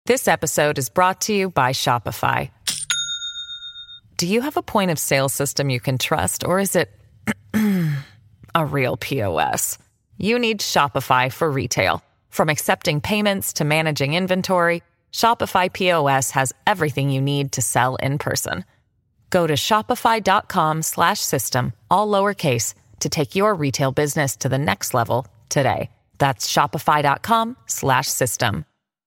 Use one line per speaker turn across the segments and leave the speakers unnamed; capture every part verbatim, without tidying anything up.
This episode is brought to you by Shopify. Do you have a point of sale system you can trust, or is it a real P O S? You need Shopify for retail. From accepting payments to managing inventory, Shopify P O S has everything you need to sell in person. Go to shopify.com slash system, all lowercase, to take your retail business to the next level today. That's shopify.com slash system.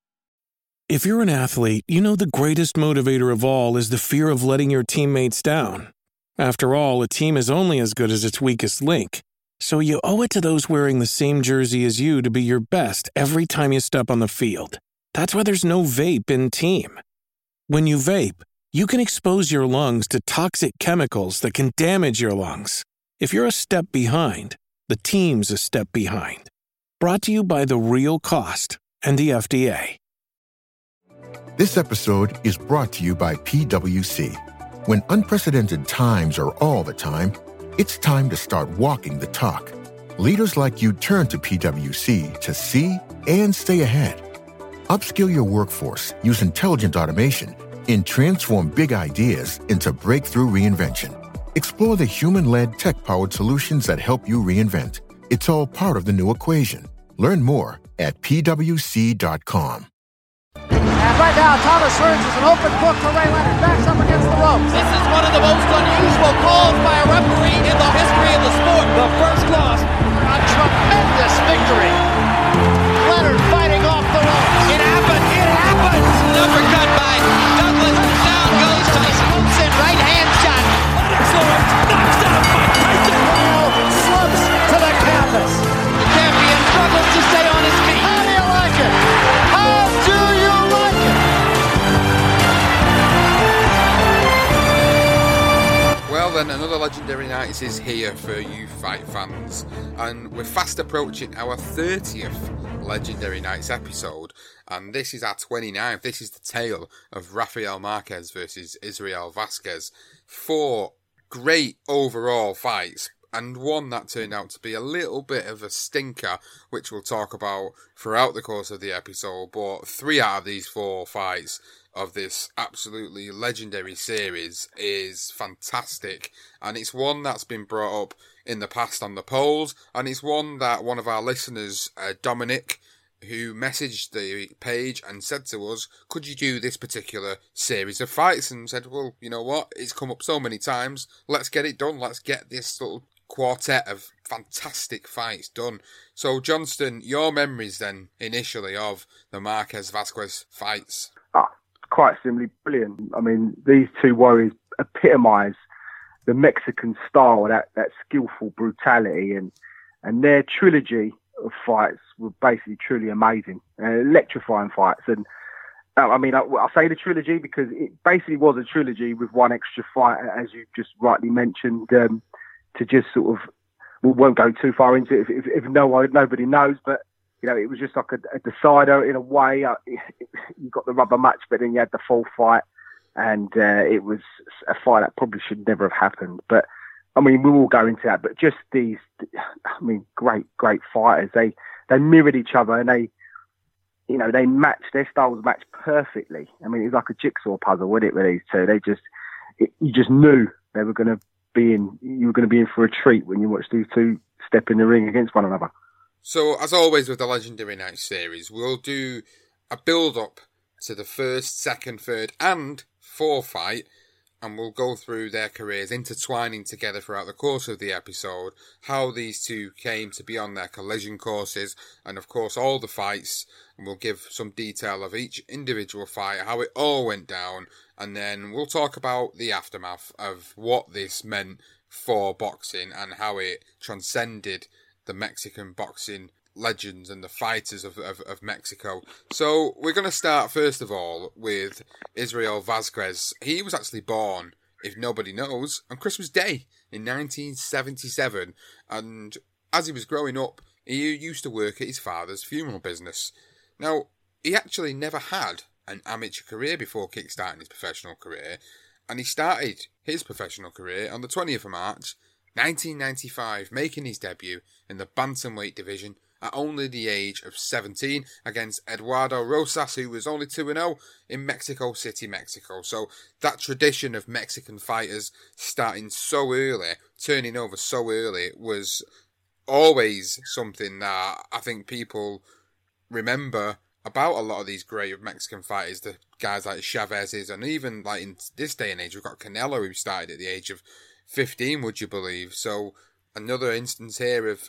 If you're an athlete, you know the greatest motivator of all is the fear of letting your teammates down. After all, a team is only as good as its weakest link. So you owe it to those wearing the same jersey as you to be your best every time you step on the field. That's why there's no vape in team. When you vape, you can expose your lungs to toxic chemicals that can damage your lungs. If you're a step behind, the team's a step behind. Brought to you by The Real Cost and the F D A.
This episode is brought to you by P W C. When unprecedented times are all the time, it's time to start walking the talk. Leaders like you turn to P W C to see and stay ahead. Upskill your workforce, use intelligent automation, and transform big ideas into breakthrough reinvention. Explore the human-led, tech-powered solutions that help you reinvent. It's all part of the new equation. Learn more at P W C dot com.
And right now, Thomas Hearns is an open book for Ray Leonard. Backs up against the ropes.
This is one of the most unusual calls by a referee in the history of the sport.
The first loss. A tremendous victory. Leonard fighting off the ropes.
It happened. It happened. An uppercut by Douglas. Down goes Tyson.
Hooks in right hand shot.
Lennox Lewis knocks down by Tyson.
Now slumps to the canvas.
The champion struggles to stay on his feet.
How do you like it? How do you like it?
Well then, another Legendary Nights is here for you fight fans, and we're fast approaching our thirtieth Legendary Nights episode, and this is our twenty-ninth. This is the tale of Rafael Marquez versus Israel Vasquez. Four great overall fights, and one that turned out to be a little bit of a stinker, which we'll talk about throughout the course of the episode. But three out of these four fights of this absolutely legendary series is fantastic, and it's one that's been brought up in the past on the polls, and it's one that one of our listeners, uh, Dominic, who messaged the page and said to us, could you do this particular series of fights? And said, well, you know what, it's come up so many times, let's get it done, let's get this little quartet of fantastic fights done. So Johnston, your memories then initially of the Marquez Vasquez fights?
Ah, quite simply brilliant. I mean, these two warriors epitomise the Mexican style, that, that skillful brutality, and and their trilogy of fights were basically truly amazing, uh, electrifying fights. And uh, I mean, I, I say the trilogy because it basically was a trilogy with one extra fight, as you just rightly mentioned, um, to just sort of, we won't go too far into it if, if, if no one, nobody knows, but you know, it was just like a, a decider in a way. Uh, it, it, you got the rubber match, but then you had the full fight, and uh, it was a fight that probably should never have happened. But I mean, we will go into that. But just these, I mean, great, great fighters. They they mirrored each other, and they, you know, they matched, their styles matched perfectly. I mean, it was like a jigsaw puzzle, wasn't it, with these two? They just, it, you just knew they were going to be in, you were going to be in for a treat when you watched these two step in the ring against one another.
So, as always with the Legendary Nights series, we'll do a build-up to the first, second, third, and fourth fight, and we'll go through their careers, intertwining together throughout the course of the episode, how these two came to be on their collision courses, and of course all the fights, and we'll give some detail of each individual fight, how it all went down, and then we'll talk about the aftermath of what this meant for boxing and how it transcended the Mexican boxing legends and the fighters of, of, of Mexico. So we're going to start first of all with Israel Vasquez. He was actually born, if nobody knows, on Christmas Day in nineteen seventy-seven, and as he was growing up, he used to work at his father's funeral business. Now, he actually never had an amateur career before kickstarting his professional career, and he started his professional career on the twentieth of March nineteen ninety-five, making his debut in the bantamweight division at only the age of seventeen against Eduardo Rosas, who was only two and oh in Mexico City, Mexico. So that tradition of Mexican fighters starting so early, turning over so early, was always something that I think people remember about a lot of these great Mexican fighters, the guys like Chavez's, and even like in this day and age, we've got Canelo, who started at the age of fifteen, would you believe? So another instance here of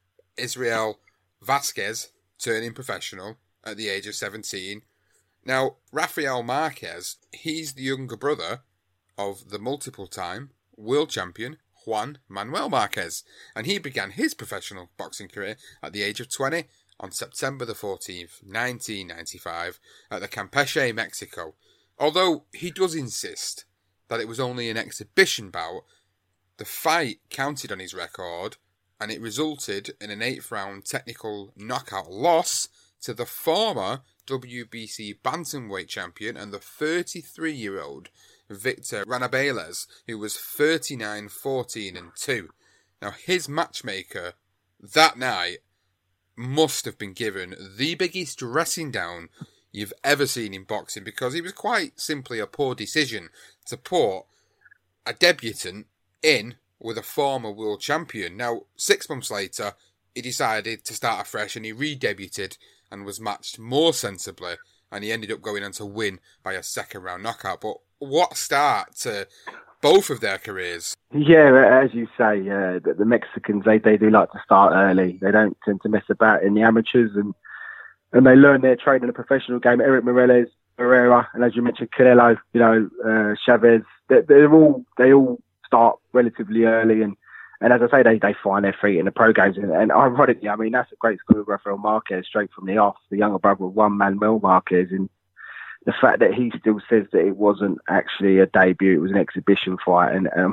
Israel Vasquez turning professional at the age of seventeen. Now, Rafael Marquez, he's the younger brother of the multiple-time world champion Juan Manuel Marquez, and he began his professional boxing career at the age of twenty on September the fourteenth, nineteen ninety-five, at the Campeche, Mexico. Although he does insist that it was only an exhibition bout, the fight counted on his record, and it resulted in an eighth round technical knockout loss to the former W B C bantamweight champion and the thirty-three-year-old Victor Ranabeles, who was thirty-nine, fourteen and two. Now, his matchmaker that night must have been given the biggest dressing down you've ever seen in boxing, because it was quite simply a poor decision to put a debutant in with a former world champion. Now, six months later, he decided to start afresh and he re-debuted and was matched more sensibly, and he ended up going on to win by a second round knockout. But what a start to both of their careers.
Yeah, as you say, uh, the, the Mexicans, they, they do like to start early. They don't tend to mess about in the amateurs, and and they learn their trade in the professional game. Eric Morales, Herrera, and as you mentioned, Canelo, you know, uh, Chavez, they're, they're all, they all start relatively early, and, and as I say, they, they find their feet in the pro games. And, and ironically, I mean, that's a great school of Rafael Marquez, straight from the off, the younger brother of Juan Manuel Marquez, and the fact that he still says that it wasn't actually a debut, it was an exhibition fight, and um,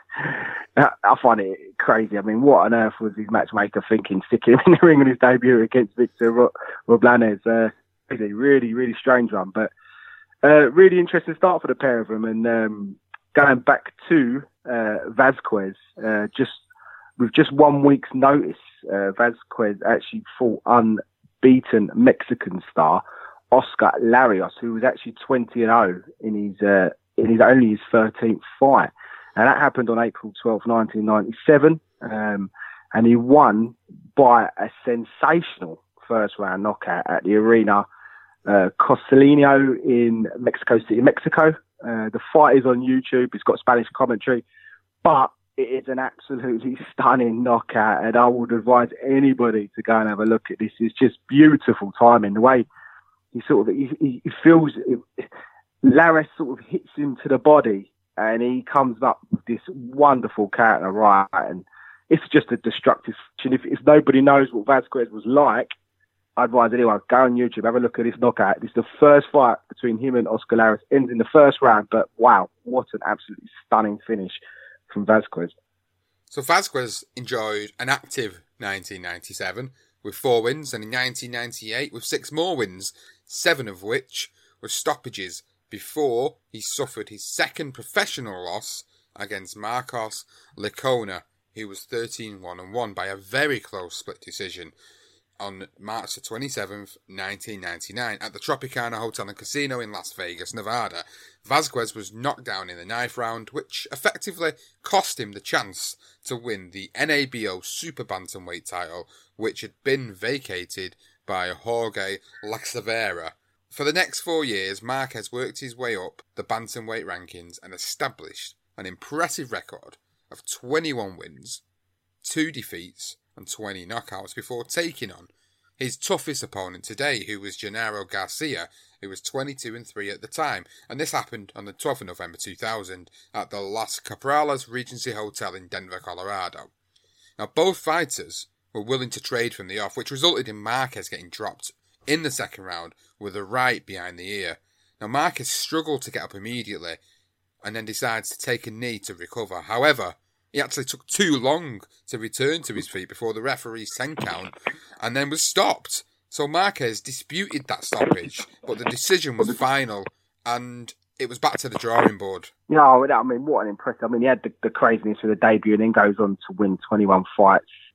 I find it crazy. I mean, what on earth was his matchmaker thinking, sticking him in the ring on his debut against Victor Roblanes? Uh, really, really, really strange one, but uh, really interesting start for the pair of them. And um, going back to uh, Vasquez, uh, just with just one week's notice, uh, Vasquez actually fought unbeaten Mexican star Oscar Larios, who was actually twenty and oh in his uh, in his only his thirteenth fight, and that happened on April twelfth, nineteen ninety-seven, um, and he won by a sensational first round knockout at the Arena uh, Costelino in Mexico City, Mexico. Uh, the fight is on YouTube. It's got Spanish commentary, but it is an absolutely stunning knockout, and I would advise anybody to go and have a look at this. It's just beautiful timing. The way he sort of, he, he feels, it, Laris sort of hits him to the body, and he comes up with this wonderful counter right, and it's just a destructive action. If, if nobody knows what Vasquez was like, I advise anyone, go on YouTube, have a look at this knockout. This is the first fight between him and Oscar Larios, ends in the first round, but wow, what an absolutely stunning finish from Vasquez.
So Vasquez enjoyed an active nineteen ninety-seven with four wins, and in nineteen ninety-eight with six more wins, seven of which were stoppages, before he suffered his second professional loss against Marcos Licona, who was thirteen one and one by a very close split decision on March the twenty-seventh, nineteen ninety-nine, at the Tropicana Hotel and Casino in Las Vegas, Nevada. Vasquez was knocked down in the ninth round, which effectively cost him the chance to win the N A B O Super Bantamweight title, which had been vacated by Jorge Laxavera. For the next four years, Marquez worked his way up the bantamweight rankings and established an impressive record of twenty-one wins, two defeats, and twenty knockouts before taking on his toughest opponent today, who was Genaro Garcia, who was twenty-two and three at the time, and this happened on the twelfth of November two thousand at the Las Capralas Regency Hotel in Denver, Colorado. Now, both fighters were willing to trade from the off, which resulted in Marquez getting dropped in the second round with a right behind the ear. Now, Marquez struggled to get up immediately and then decides to take a knee to recover. However, he actually took too long to return to his feet before the referee's ten count and then was stopped. So Marquez disputed that stoppage, but the decision was final and it was back to the drawing board.
No, I mean, what an impressive. I mean, he had the, the craziness of the debut and then goes on to win twenty-one fights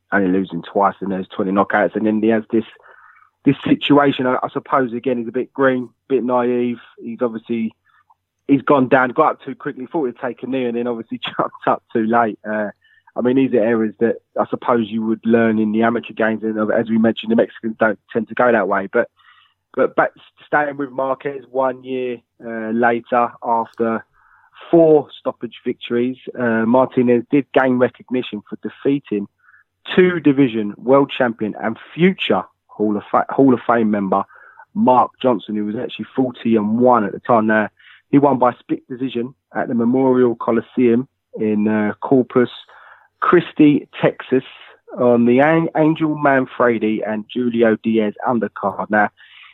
only losing twice and there's twenty knockouts. And then he has this this situation, I, I suppose, again, he's a bit green, a bit naive. He's obviously, he's gone down, got up too quickly, thought he'd take a knee and then obviously jumped up too late. Uh, I mean, these are areas that I suppose you would learn in the amateur games. And as we mentioned, the Mexicans don't tend to go that way. But but back, staying with Marquez one year uh, later, after four stoppage victories, uh, Martinez did gain recognition for defeating two-division world champion and future Hall of, Fa- Hall of Fame member Mark Johnson, who was actually forty and one at the time. Now, he won by split decision at the Memorial Coliseum in uh, Corpus Christi, Texas, on the An- Angel Manfredi and Julio Diaz undercard. Now,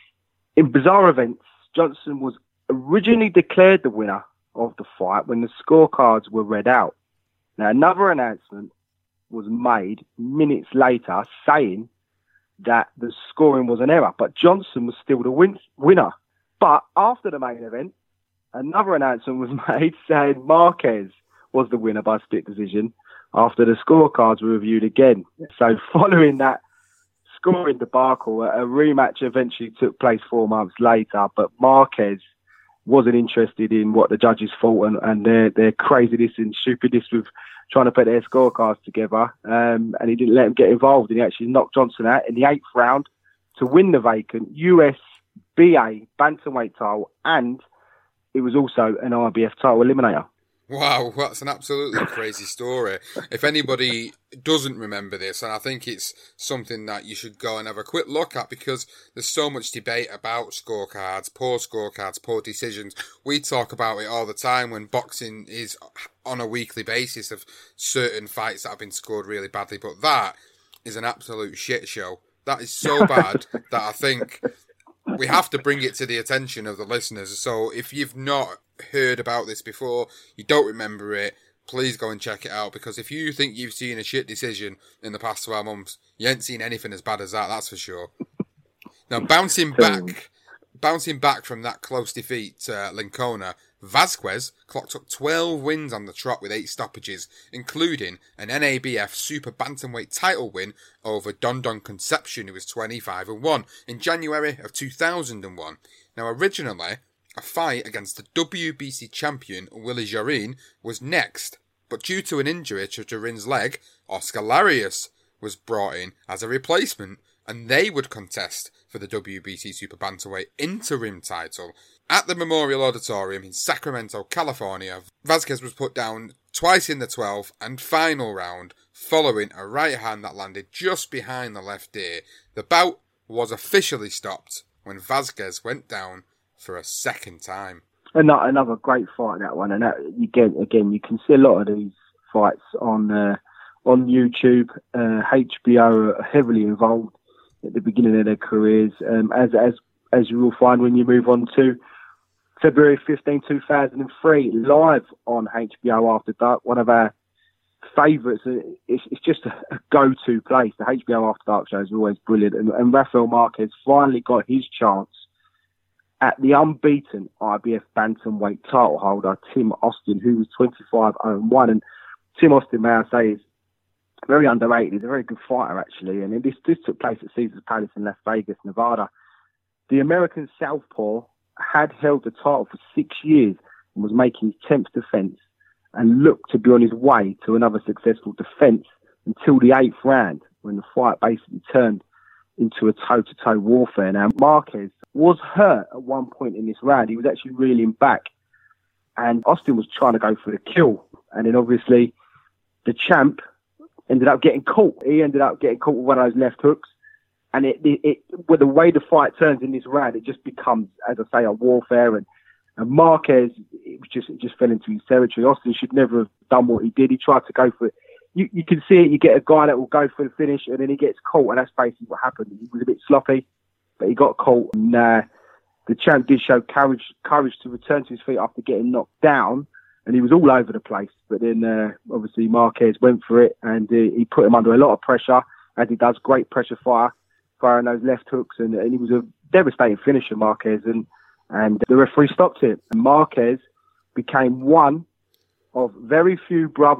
in bizarre events, Johnson was originally declared the winner of the fight when the scorecards were read out. Now, another announcement was made minutes later saying that the scoring was an error, but Johnson was still the win- winner. But after the main event, another announcement was made saying Marquez was the winner by split decision after the scorecards were reviewed again. So following that scoring debacle, a rematch eventually took place four months later, but Marquez wasn't interested in what the judges thought and, and their, their craziness and stupidness with trying to put their scorecards together. Um, and he didn't let him get involved, and he actually knocked Johnson out in the eighth round to win the vacant U S B A bantamweight title, and it was also an I B F title eliminator.
Wow, that's an absolutely crazy story. If anybody doesn't remember this, and I think it's something that you should go and have a quick look at, because there's so much debate about scorecards, poor scorecards, poor decisions. We talk about it all the time when boxing is on a weekly basis of certain fights that have been scored really badly, but that is an absolute shit show. That is so bad that I think we have to bring it to the attention of the listeners. So if you've not heard about this before, you don't remember it, please go and check it out, because if you think you've seen a shit decision in the past twelve months, you ain't seen anything as bad as that, that's for sure. Now, bouncing back bouncing back from that close defeat to uh, Lincona, Vazquez clocked up twelve wins on the trot with eight stoppages, including an N A B F Super Bantamweight title win over Don Don Concepcion, who was twenty-five and one, in January of two thousand one. Now, originally, a fight against the W B C champion Willie Jorin was next, but due to an injury to Jorin's leg, Oscar Larios was brought in as a replacement, and they would contest for the W B C Super Bantamweight interim title. At the Memorial Auditorium in Sacramento, California, Vazquez was put down twice in the twelfth and final round, following a right hand that landed just behind the left ear. The bout was officially stopped when Vazquez went down for a second time.
Another, another great fight, that one. And that, again, again, you can see a lot of these fights on uh, on YouTube. Uh, H B O are heavily involved at the beginning of their careers, um, as as as you will find when you move on to February fifteenth, two thousand three, live on H B O After Dark, one of our favourites. It's, it's just a, a go-to place. The H B O After Dark shows are always brilliant, and, and Rafael Marquez finally got his chance at the unbeaten I B F bantamweight title holder Tim Austin, who was twenty-five and one. And Tim Austin, may I say, is very underrated. He's a very good fighter, actually. And this, this took place at Caesars Palace in Las Vegas, Nevada. The American southpaw had held the title for six years and was making his tenth defence and looked to be on his way to another successful defence until the eighth round, when the fight basically turned into a toe-to-toe warfare. Now, Marquez was hurt at one point in this round. He was actually reeling back, and Austin was trying to go for the kill. And then obviously the champ ended up getting caught. He ended up getting caught with one of those left hooks. And it, it, it with the way the fight turns in this round, it just becomes, as I say, a warfare. And, and Marquez, it was just, it just fell into his territory. Austin should never have done what he did. He tried to go for it. You, you can see it. You get a guy that will go for the finish, and then he gets caught, and that's basically what happened. He was a bit sloppy, but he got caught. And uh, the champ did show courage, courage to return to his feet after getting knocked down, and he was all over the place. But then, uh, obviously, Marquez went for it, and uh, he put him under a lot of pressure, as he does. Great pressure fire, firing those left hooks, and, and he was a devastating finisher, Marquez, and and the referee stopped it. And Marquez became one of very few brothers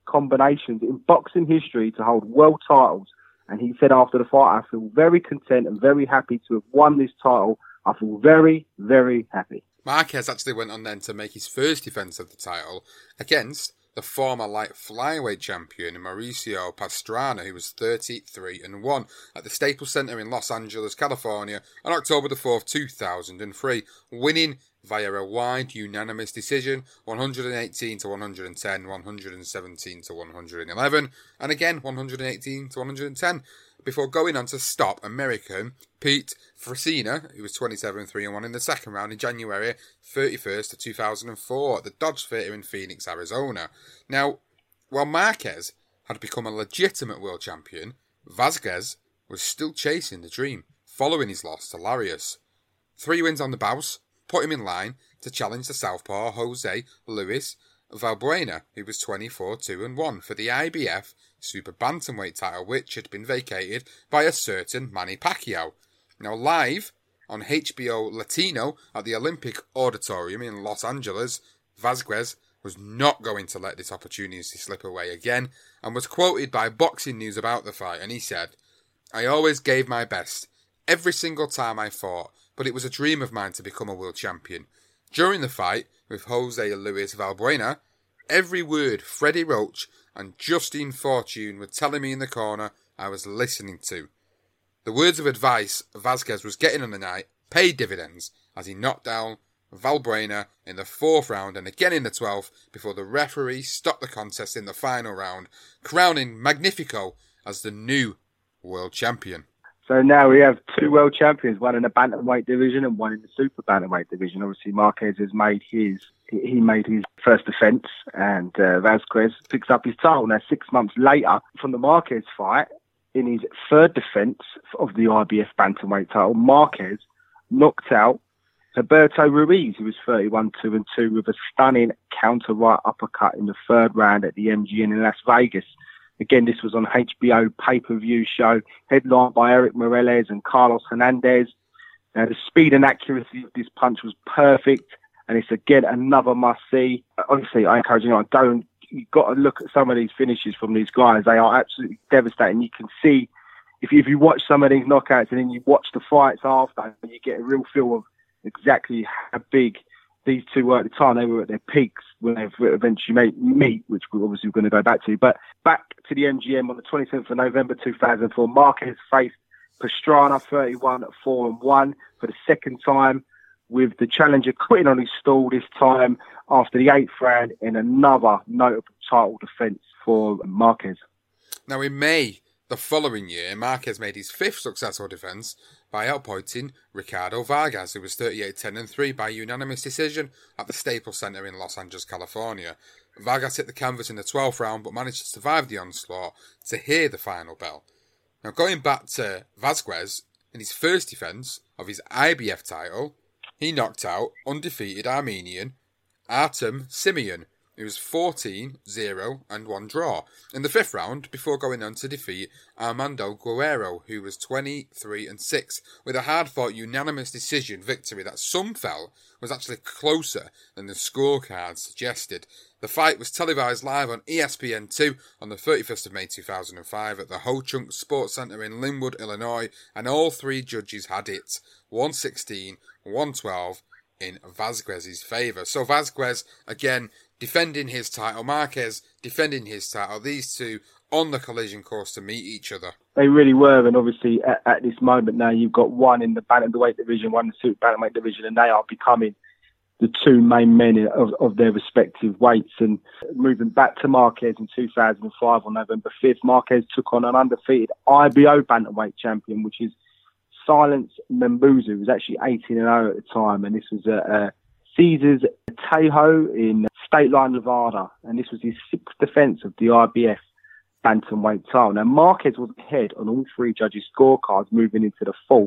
combinations in boxing history to hold world titles. And he said after the fight, I feel very content and very happy to have won this title. I feel very, very happy.
Marquez actually went on then to make his first defence of the title against the former light flyweight champion Mauricio Pastrana, who was thirty-three and one at the Staples Center in Los Angeles, California on October the fourth, two thousand three, winning via a wide unanimous decision, one eighteen to one ten, one seventeen to one eleven, and again one eighteen to one ten, before going on to stop American Pete Fresina, who was twenty-seven three and one in the second round in January thirty-first of two thousand four at the Dodge Theatre in Phoenix, Arizona. Now, while Marquez had become a legitimate world champion, Vazquez was still chasing the dream, following his loss to Larios. Three wins on the bounce put him in line to challenge the southpaw Jose Luis Valbuena, who was twenty-four two and one for the I B F Super Bantamweight title, which had been vacated by a certain Manny Pacquiao. Now, live on H B O Latino at the Olympic Auditorium in Los Angeles, Vazquez was not going to let this opportunity slip away again, and was quoted by Boxing News about the fight, and he said, "I always gave my best, every single time I fought, but it was a dream of mine to become a world champion. During the fight with Jose Luis Valbuena, every word Freddie Roach and Justine Fortune were telling me in the corner, I was listening to. The words of advice Vazquez was getting on the night paid dividends as he knocked down Valbuena in the fourth round and again in the twelfth before the referee stopped the contest in the final round, crowning Magnifico as the new world champion."
So now we have two world champions, one in the bantamweight division and one in the super bantamweight division. Obviously, Marquez has made his he made his first defence, and uh, Vazquez picks up his title. Now, six months later from the Marquez fight, in his third defence of the I B F bantamweight title, Marquez knocked out Roberto Ruiz, who was thirty-one two and two, with a stunning counter right uppercut in the third round at the M G M in Las Vegas. Again, this was on H B O pay-per-view show, headlined by Eric Morales and Carlos Hernandez. Now, the speed and accuracy of this punch was perfect, and it's again another must-see. Honestly, I encourage you, know, go and you've got to look at some of these finishes from these guys. They are absolutely devastating. You can see, if you, if you watch some of these knockouts and then you watch the fights after, you get a real feel of exactly how big these two were at the time. They were at their peaks when they eventually made meet, which we're obviously going to go back to. But back to the M G M on the twenty-seventh of November two thousand four, Marquez faced Pastrana thirty-one four and one for the second time, with the challenger quitting on his stall this time after the eighth round in another notable title defence for Marquez.
Now, in May the following year, Marquez made his fifth successful defence by outpointing Ricardo Vargas, who was thirty-eight ten and three by unanimous decision at the Staples Center in Los Angeles, California. Vargas hit the canvas in the twelfth round but managed to survive the onslaught to hear the final bell. Now, going back to Vazquez, in his first defence of his I B F title, he knocked out undefeated Armenian Artem Simeon, who was fourteen zero and one draw in the fifth round before going on to defeat Armando Guerrero, who was twenty-three and six, with a hard-fought unanimous decision victory that some felt was actually closer than the scorecard suggested. The fight was televised live on E S P N two on the thirty-first of May two thousand five at the Ho Chunk Sports Center in Linwood, Illinois, and all three judges had it one sixteen, one twelve in Vazquez's favour. So Vazquez, again, defending his title, Marquez defending his title, these two on the collision course to meet each other.
They really were, and obviously at, at this moment now you've got one in the bantamweight division, one in the super bantamweight division, and they are becoming the two main men of, of their respective weights. And moving back to Marquez in two thousand five on November fifth, Marquez took on an undefeated I B O bantamweight champion, which is Silence Membuza, who was actually eighteen and oh at the time, and this was a, a Caesars Tejo in State Line, Nevada, and this was his sixth defence of the I B F bantamweight title. Now, Marquez was ahead on all three judges' scorecards moving into the fourth,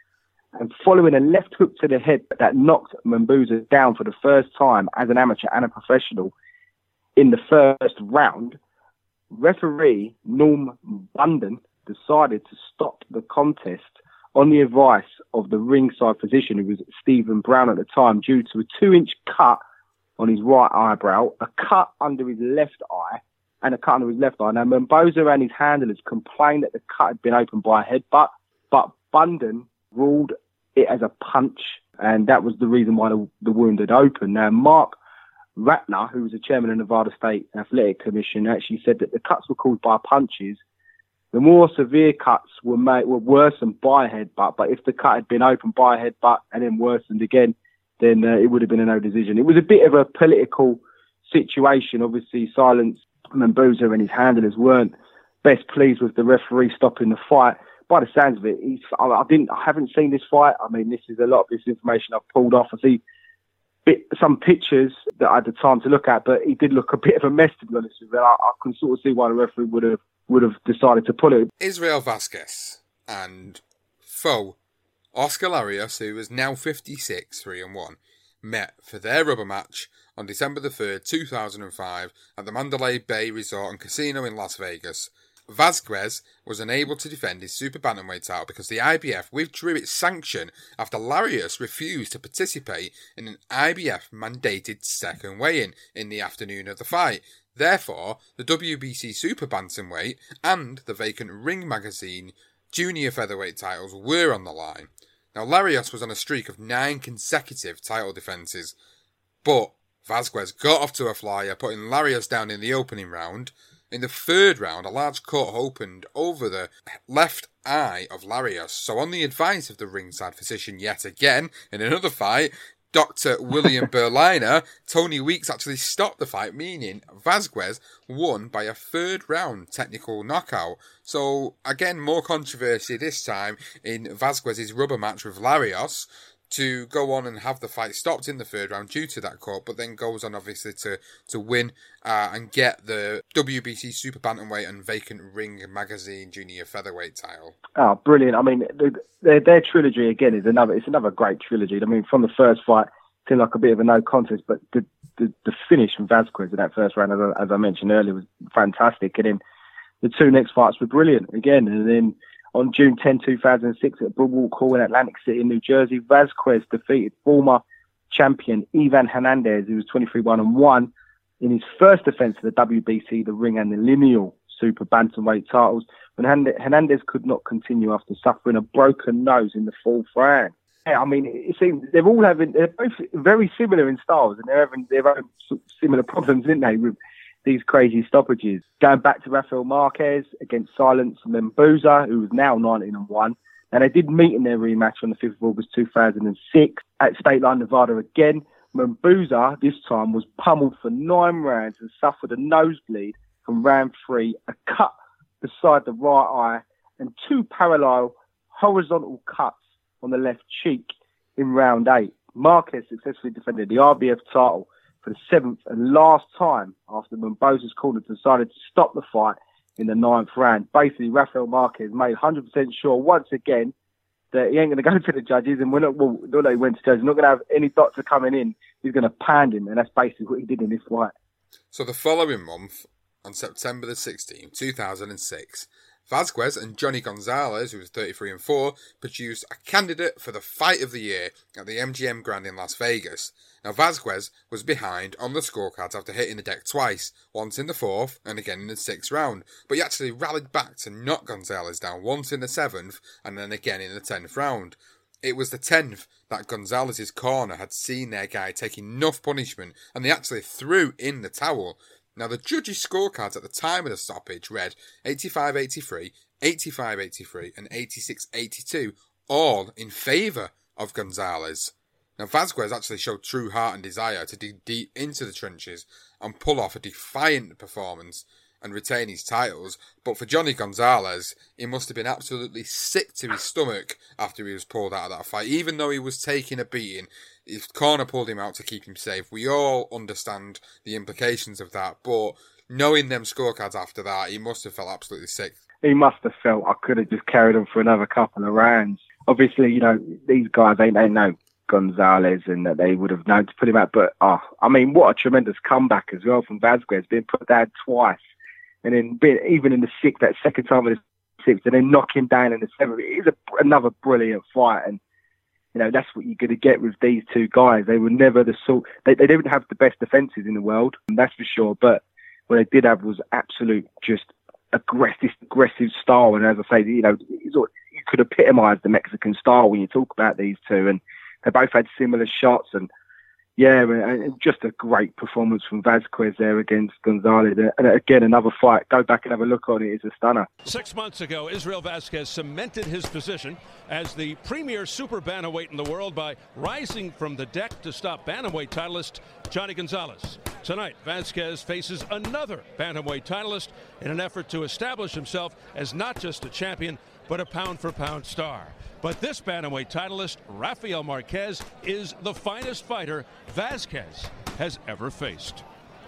and following a left hook to the head that knocked Membuza down for the first time as an amateur and a professional in the first round, referee Norm Bunden decided to stop the contest on the advice of the ringside physician, who was Stephen Brown at the time, due to a two-inch cut on his right eyebrow, a cut under his left eye, and a cut under his left eye. Now, Mendoza and his handlers complained that the cut had been opened by a headbutt, but Bunden ruled it as a punch, and that was the reason why the, the wound had opened. Now, Mark Ratner, who was the chairman of the Nevada State Athletic Commission, actually said that the cuts were caused by punches. The more severe cuts were made, were worsened by a headbutt, but if the cut had been opened by a headbutt and then worsened again, then uh, it would have been a no decision. It was a bit of a political situation. Obviously, Silence, Mendoza and his handlers weren't best pleased with the referee stopping the fight. By the sounds of it, he's, I, I didn't, I haven't seen this fight. I mean, this is a lot of this information I've pulled off. I see bit, some pictures that I had the time to look at, but he did look a bit of a mess, to be honest with you. I, I can sort of see why the referee would have would have decided to pull it.
Israel Vasquez and foe Oscar Larios, who is now fifty-six, three and one, met for their rubber match on December the third, two thousand five at the Mandalay Bay Resort and Casino in Las Vegas. Vasquez was unable to defend his super bantamweight title because the I B F withdrew its sanction after Larios refused to participate in an I B F-mandated second weigh-in in the afternoon of the fight. Therefore, the W B C Super Bantamweight and the vacant Ring Magazine junior featherweight titles were on the line. Now, Larios was on a streak of nine consecutive title defences, but Vasquez got off to a flyer, putting Larios down in the opening round. In the third round, a large cut opened over the left eye of Larios, so on the advice of the ringside physician yet again, in another fight, Doctor William Berliner, Tony Weeks actually stopped the fight, meaning Vasquez won by a third round technical knockout. So, again, more controversy this time in Vasquez's rubber match with Larios, to go on and have the fight stopped in the third round due to that cut, but then goes on obviously to, to win uh, and get the W B C Super Bantamweight and vacant Ring Magazine Junior Featherweight title.
Oh, brilliant. I mean, their, their trilogy, again, is another, it's another great trilogy. I mean, from the first fight, it seemed like a bit of a no contest, but the, the, the finish from Vasquez in that first round, as I, as I mentioned earlier, was fantastic. And then the two next fights were brilliant again. And then on June tenth, two thousand six at Boardwalk Hall in Atlantic City, New Jersey, Vasquez defeated former champion Ivan Hernandez, who was twenty-three one and one, in his first defence of the W B C, the Ring and the Lineal Super Bantamweight titles, when Hernandez could not continue after suffering a broken nose in the fourth round. Yeah, I mean, it seems they're all having, they're both very similar in styles, and they're having their own similar problems, aren't they, with these crazy stoppages. Going back to Rafael Marquez against Silence Mendoza, who was now nineteen and one. And they did meet in their rematch on the fifth of August two thousand six at State Line, Nevada again. Mendoza, this time, was pummeled for nine rounds and suffered a nosebleed from round three, a cut beside the right eye, and two parallel horizontal cuts on the left cheek in round eight. Marquez successfully defended the R B F title for the seventh and last time after Mendoza's corner decided to stop the fight in the ninth round. Basically, Rafael Marquez made one hundred percent sure once again that he ain't going to go to the judges, and we're not, well, not that he went to judges, not going to have any doctor coming in. He's going to pound him, and that's basically what he did in this fight.
So the following month, on September the sixteenth, two thousand six, Vasquez and Johnny Gonzalez, who was thirty-three and four, produced a candidate for the fight of the year at the M G M Grand in Las Vegas. Now, Vasquez was behind on the scorecards after hitting the deck twice, once in the fourth and again in the sixth round, but he actually rallied back to knock Gonzalez down once in the seventh and then again in the tenth round. It was the tenth that Gonzalez's corner had seen their guy take enough punishment, and they actually threw in the towel. Now, the judges' scorecards at the time of the stoppage read eighty-five eighty-three, eighty-five eighty-three and eighty-six eighty-two, all in favour of Gonzalez. Now, Vasquez actually showed true heart and desire to dig deep into the trenches and pull off a defiant performance and retain his titles, but for Johnny Gonzalez, he must have been absolutely sick to his stomach after he was pulled out of that fight. Even though he was taking a beating, his corner pulled him out to keep him safe. We all understand the implications of that, but knowing them scorecards after that, he must have felt absolutely sick.
He must have felt I could have just carried on for another couple of rounds. Obviously, you know, these guys, they, they know Gonzalez and that they would have known to put him out, but oh, I mean, what a tremendous comeback as well from Vasquez, being put down twice. And then being, even in the sixth, that second time in the sixth, and then knock him down in the seventh. It is a, another brilliant fight. And, you know, that's what you're going to get with these two guys. They were never the sort, they, they didn't have the best defences in the world, that's for sure. But what they did have was absolute just aggressive, aggressive style. And as I say, you know, you could epitomise the Mexican style when you talk about these two. And they both had similar shots. And yeah, and just a great performance from Vazquez there against Gonzalez. And again, another fight. Go back and have a look on it. It's a stunner.
Six months ago, Israel Vazquez cemented his position as the premier super bantamweight in the world by rising from the deck to stop bantamweight titleist Johnny Gonzalez. Tonight, Vazquez faces another bantamweight titleist in an effort to establish himself as not just a champion, but a pound-for-pound star. But this bantamweight titleist, Rafael Marquez, is the finest fighter Vazquez has ever faced.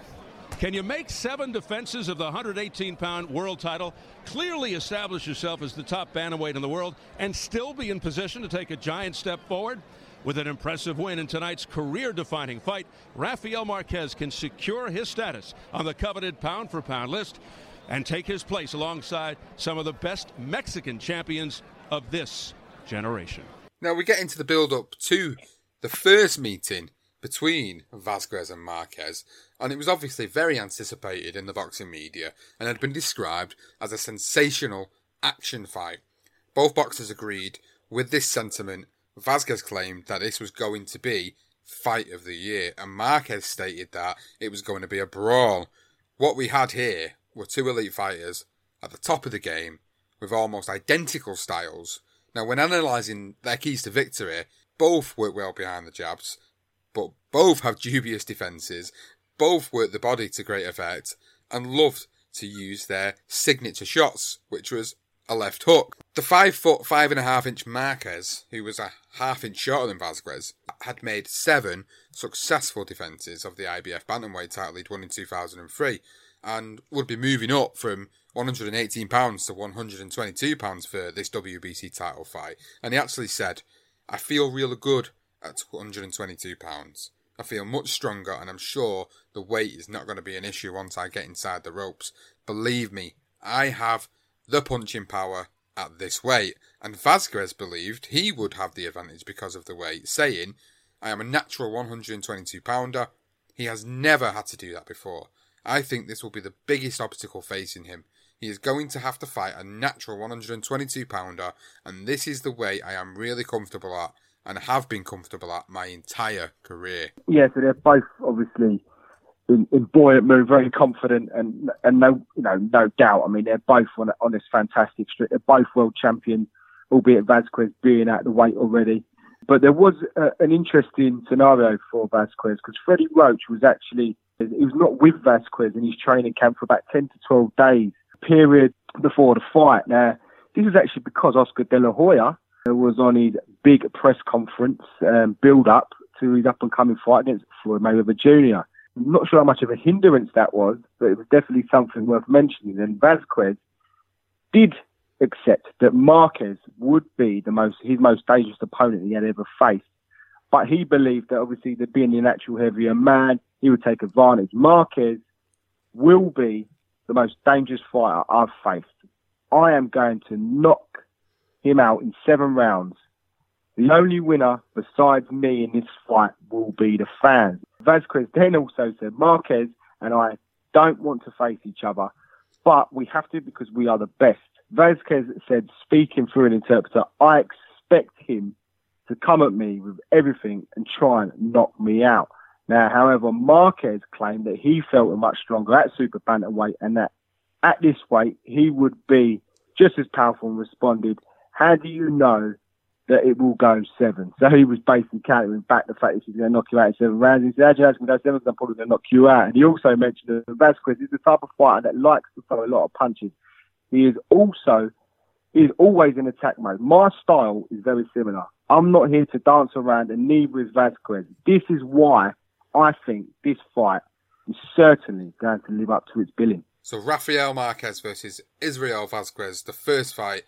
Can you make seven defenses of the one hundred eighteen pound world title, clearly establish yourself as the top bantamweight in the world, and still be in position to take a giant step forward? With an impressive win in tonight's career-defining fight, Rafael Marquez can secure his status on the coveted pound-for-pound list and take his place alongside some of the best Mexican champions of this generation.
Now we get into the build-up to the first meeting between Vazquez and Marquez, and it was obviously very anticipated in the boxing media and had been described as a sensational action fight. Both boxers agreed with this sentiment. Vazquez claimed that this was going to be fight of the year, and Marquez stated that it was going to be a brawl. What we had here were two elite fighters at the top of the game with almost identical styles. Now, when analysing their keys to victory, both work well behind the jabs, but both have dubious defences, both work the body to great effect, and loved to use their signature shots, which was a left hook. The five foot, five and a half inch Marquez, who was a half inch shorter than Vazquez, had made seven successful defences of the I B F Bantamweight title he'd won in two thousand three, and would be moving up from one hundred eighteen pounds to one hundred twenty-two pounds for this W B C title fight. And he actually said, "I feel really good at one hundred twenty-two pounds. I feel much stronger, and I'm sure the weight is not going to be an issue once I get inside the ropes. Believe me, I have the punching power at this weight." And Vazquez believed he would have the advantage because of the weight, saying, "I am a natural one hundred twenty-two pounder. He has never had to do that before. I think this will be the biggest obstacle facing him. He is going to have to fight a natural one hundred twenty-two pounder, and this is the weight I am really comfortable at and have been comfortable at my entire career."
Yeah, so they're both obviously in, in buoyant mood, very confident, and and no, you know, no doubt. I mean, they're both on on this fantastic streak. They're both world champions, albeit Vazquez being at the weight already. But there was a, an interesting scenario for Vazquez because Freddie Roach was actually he was not with Vazquez in his training camp for about ten to twelve days period before the fight. Now, this is actually because Oscar De La Hoya was on his big press conference um, build-up to his up-and-coming fight against Floyd Mayweather Junior I'm not sure how much of a hindrance that was, but it was definitely something worth mentioning. And Vazquez did accept that Marquez would be the most his most dangerous opponent he had ever faced. But he believed that obviously that being the natural heavier man, he would take advantage. Marquez will be the most dangerous fighter I've faced. I am going to knock him out in seven rounds. The only winner besides me in this fight will be the fans. Vazquez then also said, "Marquez and I don't want to face each other, but we have to because we are the best." Vazquez said, speaking through an interpreter, "I expect him to come at me with everything and try and knock me out." Now, however, Marquez claimed that he felt much stronger at super bantamweight and that at this weight he would be just as powerful, and responded, "How do you know that it will go seven?" So he was basically countering back the fact that he's going to knock you out in seven rounds. He said, "How do you know it's going to go seven? Because I'm probably going to knock you out." And he also mentioned that Vazquez is the type of fighter that likes to throw a lot of punches. He is also, he is always in attack mode. My style is very similar. I'm not here to dance around, and neither is Vazquez. This is why I think this fight is certainly going to live up to its billing.
So Rafael Marquez versus Israel Vazquez, the first fight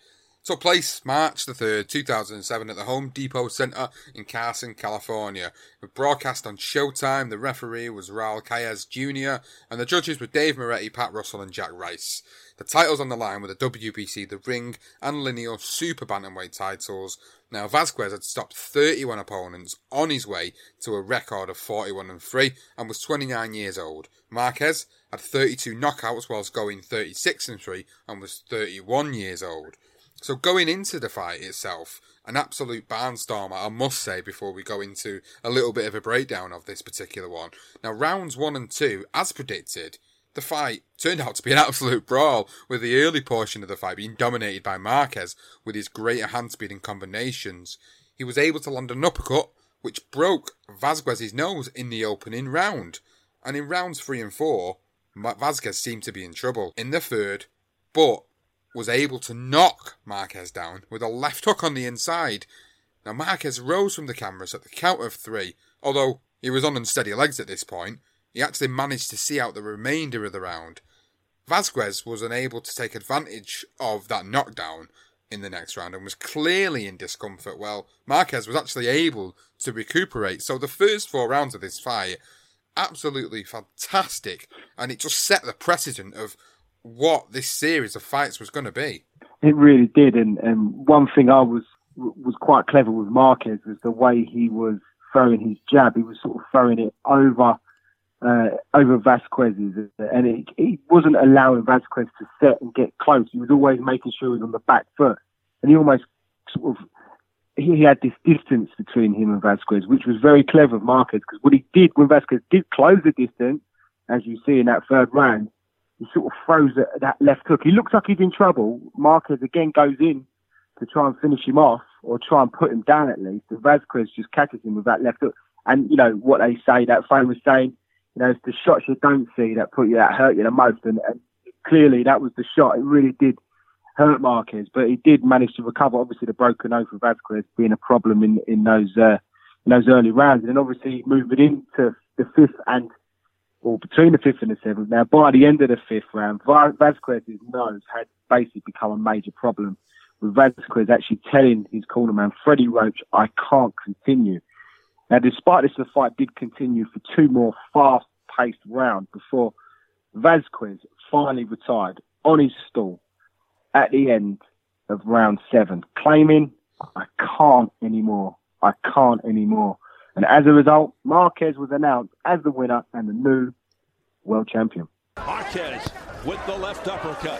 Took place March the third, two thousand seven at the Home Depot Center in Carson, California. It was broadcast on Showtime. The referee was Raul Cailles Junior and the judges were Dave Moretti, Pat Russell and Jack Rice. The titles on the line were the W B C, the Ring and Lineal Super Bantamweight titles. Now Vazquez had stopped thirty-one opponents on his way to a record of forty-one and three and was twenty-nine years old. Marquez had thirty-two knockouts whilst going thirty-six and three and was thirty-one years old. So going into the fight itself, an absolute barnstormer, I must say, before we go into a little bit of a breakdown of this particular one. Now, rounds one and two, as predicted, the fight turned out to be an absolute brawl, with the early portion of the fight being dominated by Marquez with his greater hand speed and combinations. He was able to land an uppercut, which broke Vazquez's nose in the opening round. And in rounds three and four, Vazquez seemed to be in trouble. In the third, but was able to knock Marquez down with a left hook on the inside. Now Marquez rose from the cameras at the count of three, although he was on unsteady legs at this point. He actually managed to see out the remainder of the round. Vazquez was unable to take advantage of that knockdown in the next round and was clearly in discomfort. Well, Marquez was actually able to recuperate. So the first four rounds of this fight, absolutely fantastic, and it just set the precedent of what this series of fights was going to be.
It really did, and, and one thing I was was quite clever with Marquez was the way he was throwing his jab. He was sort of throwing it over uh, over Vazquez's, and it, he wasn't allowing Vazquez to set and get close. He was always making sure he was on the back foot, and he almost sort of he had this distance between him and Vazquez, which was very clever of Marquez, because what he did when Vazquez did close the distance, as you see in that third round, he sort of throws at that left hook. He looks like he's in trouble. Marquez again goes in to try and finish him off or try and put him down at least. And Vazquez just catches him with that left hook. And, you know, what they say, that famous saying, you know, it's the shots you don't see that put you, that hurt you the most. And, and clearly that was the shot. It really did hurt Marquez, but he did manage to recover. Obviously the broken nose for Vazquez being a problem in, in those, uh, in those early rounds. And then obviously moving into the fifth and or between the fifth and the seventh. Now, by the end of the fifth round, Vazquez's nose had basically become a major problem, with Vazquez actually telling his cornerman, Freddie Roach, I can't continue. Now, despite this, the fight did continue for two more fast-paced rounds before Vazquez finally retired on his stool at the end of round seven, claiming, I can't anymore. I can't anymore. And as a result, Marquez was announced as the winner and the new world champion.
Marquez with the left uppercut.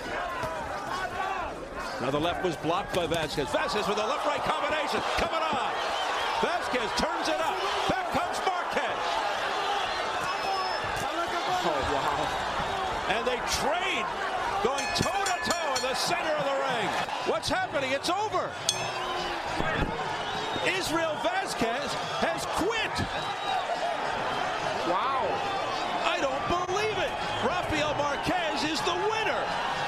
Now the left was blocked by Vazquez. Vazquez with a left-right combination coming on. Vazquez turns it up. Back comes Marquez. Oh, wow. And they trade, going toe-to-toe in the center of the ring. What's happening? It's over. Israel Vazquez has quit. Wow. I don't believe it. Rafael Marquez is the winner.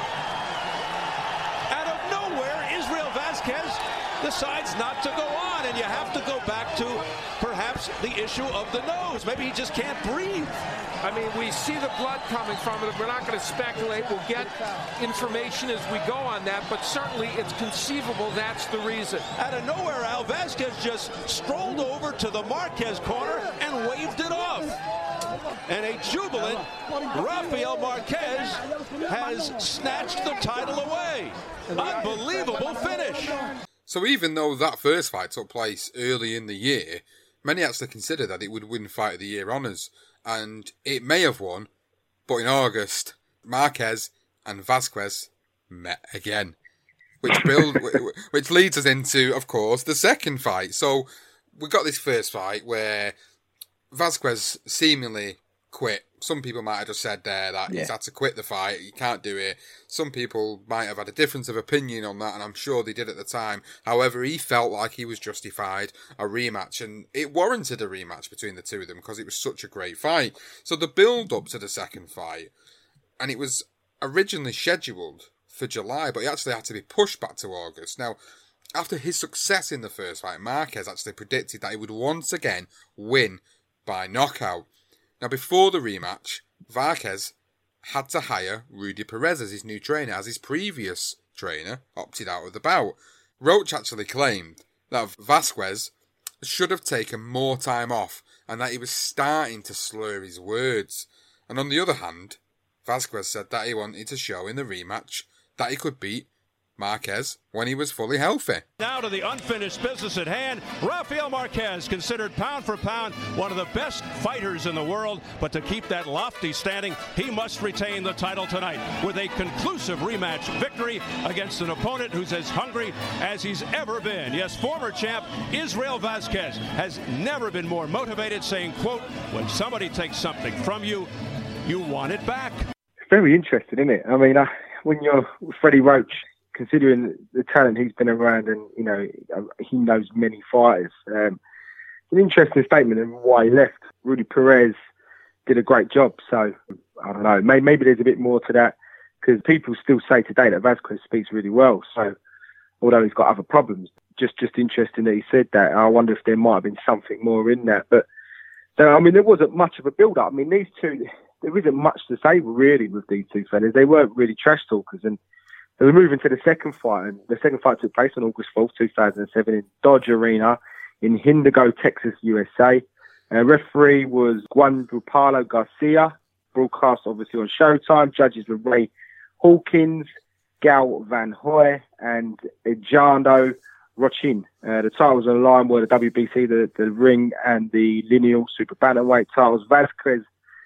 Out of nowhere, Israel Vazquez decides not to go on, and you have to go back to perhaps the issue of the nose. Maybe he just can't breathe.
I mean, we see the blood coming from it. We're not going to speculate. We'll get information as we go on that, but certainly it's conceivable that's the reason.
Out of nowhere, Al Vazquez just strolled over to the Marquez corner and waved it off. And a jubilant Rafael Marquez has snatched the title away. Unbelievable finish.
So even though that first fight took place early in the year, many actually consider that it would win Fight of the Year honours. And it may have won, but in August, Marquez and Vazquez met again. Which build, which leads us into, of course, the second fight. So we got this first fight where Vazquez seemingly quit. Some people might have just said there that yeah. he's had to quit the fight, he can't do it. Some people might have had a difference of opinion on that, and I'm sure they did at the time. However, he felt like he was justified a rematch, and it warranted a rematch between the two of them because it was such a great fight. So the build-up to the second fight, and it was originally scheduled for July, but it actually had to be pushed back to August. Now, after his success in the first fight, Marquez actually predicted that he would once again win by knockout. Now, before the rematch, Vazquez had to hire Rudy Perez as his new trainer, as his previous trainer opted out of the bout. Roach actually claimed that Vasquez should have taken more time off and that he was starting to slur his words. And on the other hand, Vasquez said that he wanted to show in the rematch that he could beat Marquez when he was fully healthy.
Now to the unfinished business at hand. Rafael Marquez, considered pound for pound one of the best fighters in the world, but to keep that lofty standing, he must retain the title tonight with a conclusive rematch victory against an opponent who's as hungry as he's ever been. Yes, former champ Israel Vasquez has never been more motivated, saying, quote, when somebody takes something from you, you want it back.
It's very interesting, isn't it? I mean, uh, when you're Freddie Roach, considering the talent he's been around and, you know, he knows many fighters. Um, it's an interesting statement and why he left. Rudy Perez did a great job. So, I don't know, maybe, maybe there's a bit more to that because people still say today that Vasquez speaks really well. So, although he's got other problems, just, just interesting that he said that. I wonder if there might have been something more in that. But, so, I mean, there wasn't much of a build-up. I mean, these two, there isn't much to say really with these two fellas. They weren't really trash talkers, and so we're moving to the second fight, and the second fight took place on August fourth, two thousand seven in Dodge Arena in Indigo, Texas, U S A. Uh, referee was Juan Rupalo Garcia, broadcast obviously on Showtime. Judges were Ray Hawkins, Gal Van Hoy, and Ejando Rochin. Uh, the titles on the line were the W B C, the, the Ring, and the Lineal Super Bantamweight titles. Vasquez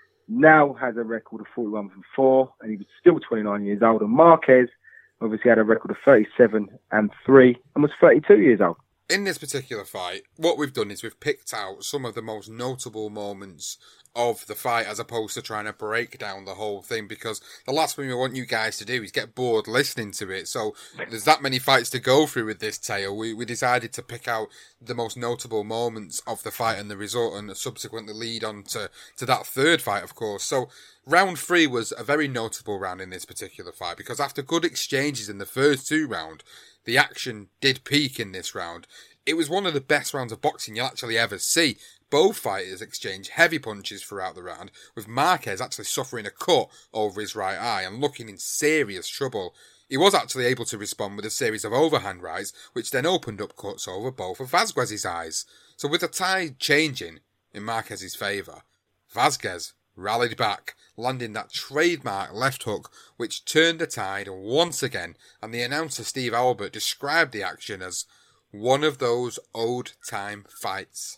now has a record of forty-one and four, and he was still twenty-nine years old. And Marquez obviously had a record of thirty-seven and three and was thirty-two years old.
In this particular fight, what we've done is we've picked out some of the most notable moments of the fight as opposed to trying to break down the whole thing, because the last thing we want you guys to do is get bored listening to it. So there's that many fights to go through with this tale. We we decided to pick out the most notable moments of the fight and the result, and subsequently lead on to, to that third fight, of course. So round three was a very notable round in this particular fight, because after good exchanges in the first two rounds, the action did peak in this round. It was one of the best rounds of boxing you'll actually ever see. Both fighters exchanged heavy punches throughout the round, with Marquez actually suffering a cut over his right eye and looking in serious trouble. He was actually able to respond with a series of overhand rights, which then opened up cuts over both of Vasquez's eyes. So with the tide changing in Marquez's favour, Vasquez rallied back, landing that trademark left hook, which turned the tide once again, and the announcer Steve Albert described the action as one of those old-time fights.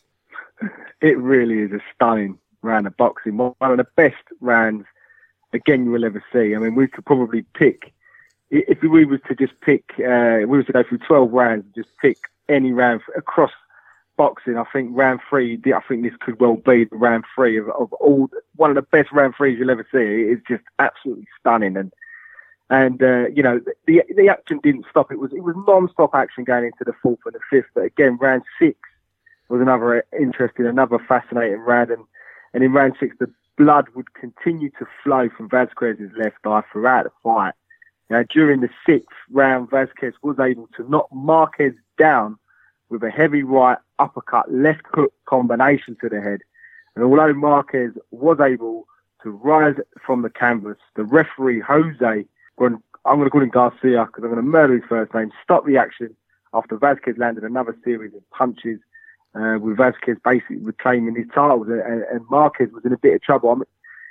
It really is a stunning round of boxing. One of the best rounds, again, you will ever see. I mean, we could probably pick, if we was to just pick, uh, we was to go through twelve rounds and just pick any round across boxing, I think round three, I think this could well be the round three of, of all, one of the best round threes you'll ever see. It's just absolutely stunning. And, and uh, you know, the the action didn't stop. It was it was non-stop action going into the fourth and the fifth. But again, round six was another interesting, another fascinating round. And, and in round six, the blood would continue to flow from Vasquez's left eye throughout the fight. Now, during the sixth round, Vasquez was able to knock Marquez down with a heavy right uppercut, left hook combination to the head. And although Marquez was able to rise from the canvas, the referee, Jose, I'm going to call him Garcia because I'm going to murder his first name, stopped the action after Vasquez landed another series of punches, uh, with Vasquez basically reclaiming his titles, and, and Marquez was in a bit of trouble. I mean,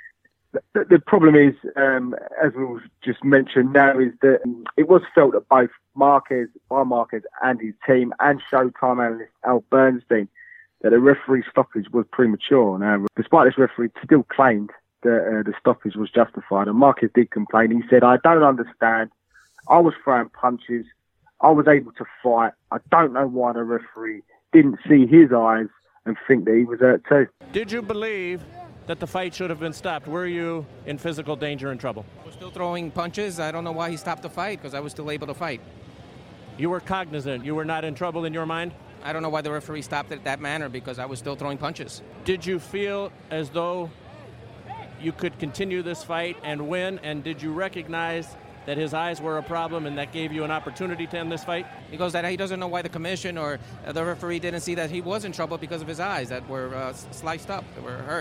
the, the problem is, um, as we just mentioned now, is that it was felt that both Marquez, by Marquez and his team, and Showtime analyst Al Bernstein, that the referee stoppage was premature. Now, despite this, referee still claimed that uh, the stoppage was justified, and Marquez did complain. He said, "I don't understand. I was throwing punches. I was able to fight. I don't know why the referee didn't see his eyes and think that he was hurt too."
Did you believe that the fight should have been stopped? Were you in physical danger and trouble?
I was still throwing punches. I don't know why he stopped the fight, because I was still able to fight.
You were cognizant. You were not in trouble in your mind?
I don't know why the referee stopped it that manner, because I was still throwing punches.
Did you feel as though you could continue this fight and win, and did you recognize that his eyes were a problem and that gave you an opportunity to end this fight?
Because that he doesn't know why the commission or the referee didn't see that he was in trouble because of his eyes that were uh, sliced up, that were hurt.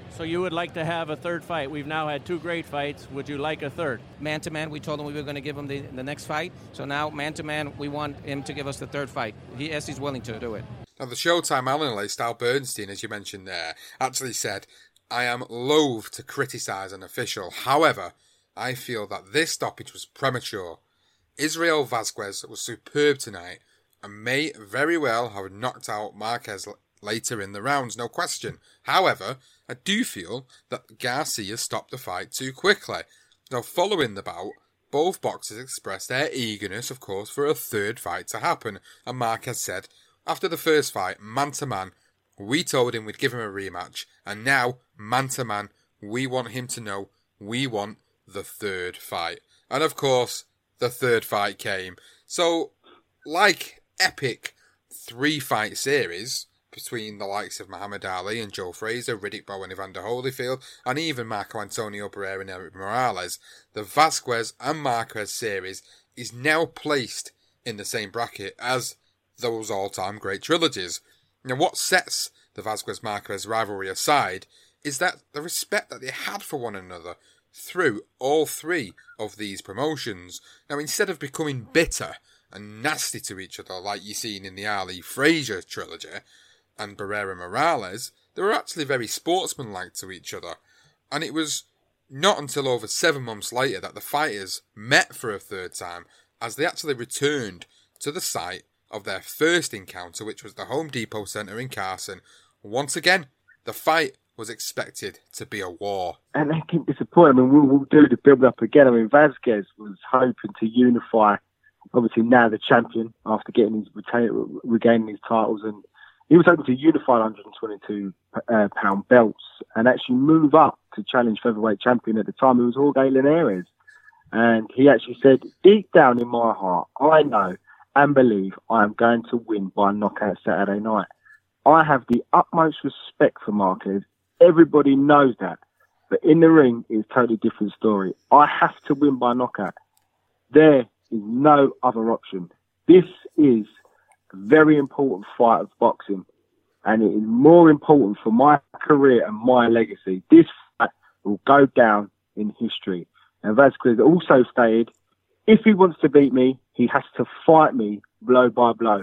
So you would like to have a third fight. We've now had two great fights. Would you like a third?
Man-to-man, we told him we were going to give him the, the next fight. So now, man-to-man, we want him to give us the third fight. He, yes, he's willing to do it.
Now, the Showtime analyst, Al Bernstein, as you mentioned there, actually said, I am loath to criticise an official. However, I feel that this stoppage was premature. Israel Vazquez was superb tonight and may very well have knocked out Marquez later in the rounds, no question. However, I do feel that Garcia stopped the fight too quickly. Now, following the bout, both boxers expressed their eagerness, of course, for a third fight to happen, and Marquez said, after the first fight, man-to-man, we told him we'd give him a rematch, and now, man-to-man, we want him to know we want the third fight. And of course, the third fight came. So, like epic three-fight series between the likes of Muhammad Ali and Joe Frazier, Riddick Bowe and Evander Holyfield, and even Marco Antonio Barrera and Erik Morales, the Vazquez and Marquez series is now placed in the same bracket as those all-time great trilogies. Now, what sets the Vazquez-Marquez rivalry aside is that the respect that they had for one another through all three of these promotions. Now, instead of becoming bitter and nasty to each other like you've seen in the Ali Frazier trilogy and Barrera Morales, they were actually very sportsmanlike to each other. And it was not until over seven months later that the fighters met for a third time, as they actually returned to the site of their first encounter, which was the Home Depot Centre in Carson. Once again, the fight was expected to be a war.
And they keep disappointing. I mean, we'll, we'll do the build-up again. I mean, Vazquez was hoping to unify, obviously now the champion, after getting his retain, regaining his titles, and he was hoping to unify one twenty-two uh, pound belts and actually move up to challenge featherweight champion. At the time, it was Jorge Linares. And he actually said, deep down in my heart, I know and believe I am going to win by knockout Saturday night. I have the utmost respect for Marquez. Everybody knows that. But in the ring, it's a totally different story. I have to win by knockout. There is no other option. This is a very important fight of boxing, and it is more important for my career and my legacy. This fight will go down in history. And Vazquez also stated, if he wants to beat me, he has to fight me blow by blow.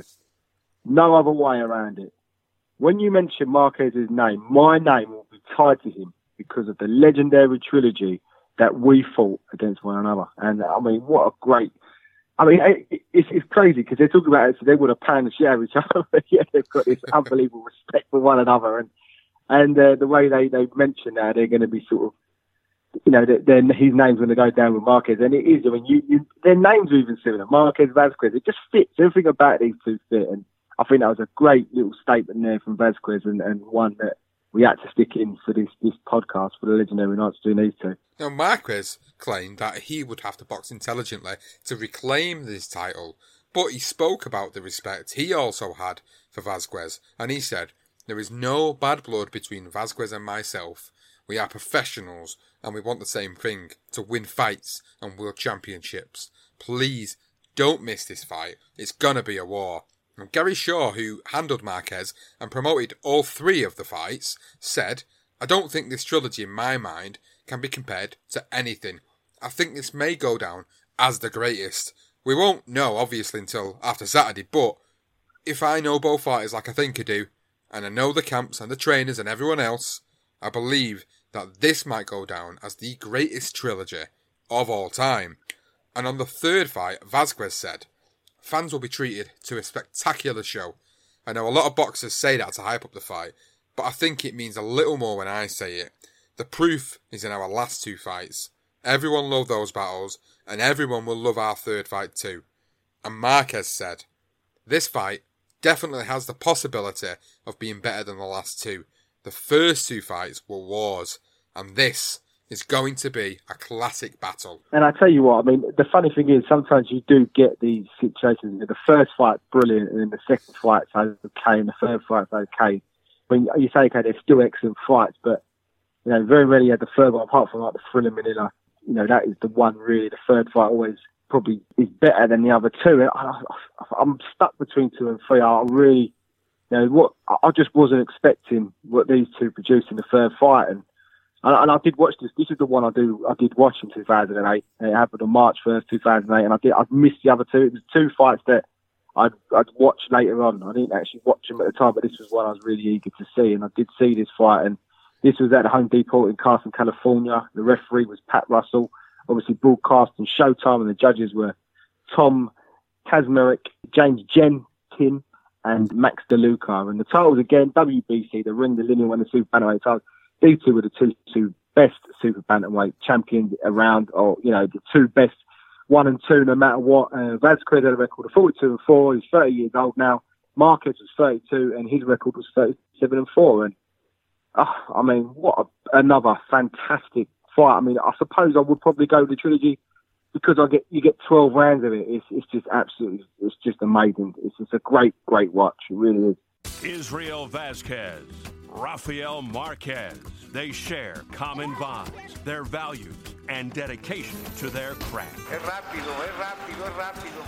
No other way around it. When you mention Marquez's name, my name will be tied to him because of the legendary trilogy that we fought against one another. And I mean, what a great... I mean, it, it's, it's crazy because they're talking about it, so they would have pound the shit out of each other. But yeah, they've got this unbelievable respect for one another. And and uh, the way they, they mention now, they're going to be sort of, you know, then his name's going to go down with Marquez. And it is, I mean, you, you, their names are even similar. Marquez, Vazquez, it just fits. Everything about these two fit. And I think that was a great little statement there from Vazquez, and, and one that we had to stick in for this, this podcast for the legendary nights doing these two.
Now, Marquez claimed that he would have to box intelligently to reclaim this title, but he spoke about the respect he also had for Vazquez, and he said, there is no bad blood between Vazquez and myself. We are professionals, and we want the same thing, to win fights and world championships. Please, don't miss this fight. It's gonna be a war. And Gary Shaw, who handled Marquez and promoted all three of the fights, said, I don't think this trilogy in my mind can be compared to anything. I think this may go down as the greatest. We won't know, obviously, until after Saturday, but if I know both fighters like I think I do, and I know the camps and the trainers and everyone else, I believe that this might go down as the greatest trilogy of all time. And on the third fight, Vazquez said, fans will be treated to a spectacular show. I know a lot of boxers say that to hype up the fight, but I think it means a little more when I say it. The proof is in our last two fights. Everyone loved those battles, and everyone will love our third fight too. And Marquez said, this fight definitely has the possibility of being better than the last two. The first two fights were wars, and this is going to be a classic battle.
And I tell you what, I mean, the funny thing is sometimes you do get these situations. The first fight's brilliant, and then the second fight's okay, and the third fight's okay. When you say, okay, they're still excellent fights, but you know, very rarely you had the third one, apart from like the Thriller Manila. You know, that is the one really. The third fight always probably is better than the other two. And I, I, I'm stuck between two and three. I really, you know, what I just wasn't expecting what these two produced in the third fight. And And, and I did watch this. This is the one I do. I did watch in two thousand eight. It happened on March first, two thousand eight, and I did. I missed the other two. It was two fights that I'd, I'd watch later on. I didn't actually watch them at the time, but this was one I was really eager to see, and I did see this fight. And this was at the Home Depot in Carson, California. The referee was Pat Russell, obviously broadcast on Showtime, and the judges were Tom Kazmarek, James Jenkin, and Max DeLuca. And the titles again, W B C, the ring, the lineal, and the super bantamweight titles. These two were the two, two best super bantamweight champions around, or, you know, the two best one and two, no matter what. Uh, Vazquez had a record of forty-two and four. He's thirty years old now. Marquez was thirty-two, and his record was thirty-seven and four. And, oh, I mean, what a, another fantastic fight. I mean, I suppose I would probably go with the trilogy because I get you get twelve rounds of it. It's it's just absolutely, it's just amazing. It's just a great, great watch. It really is.
Israel Vazquez, Rafael Marquez. They share common bonds, their values, and dedication to their craft.
Es rápido, es rápido, es rápido.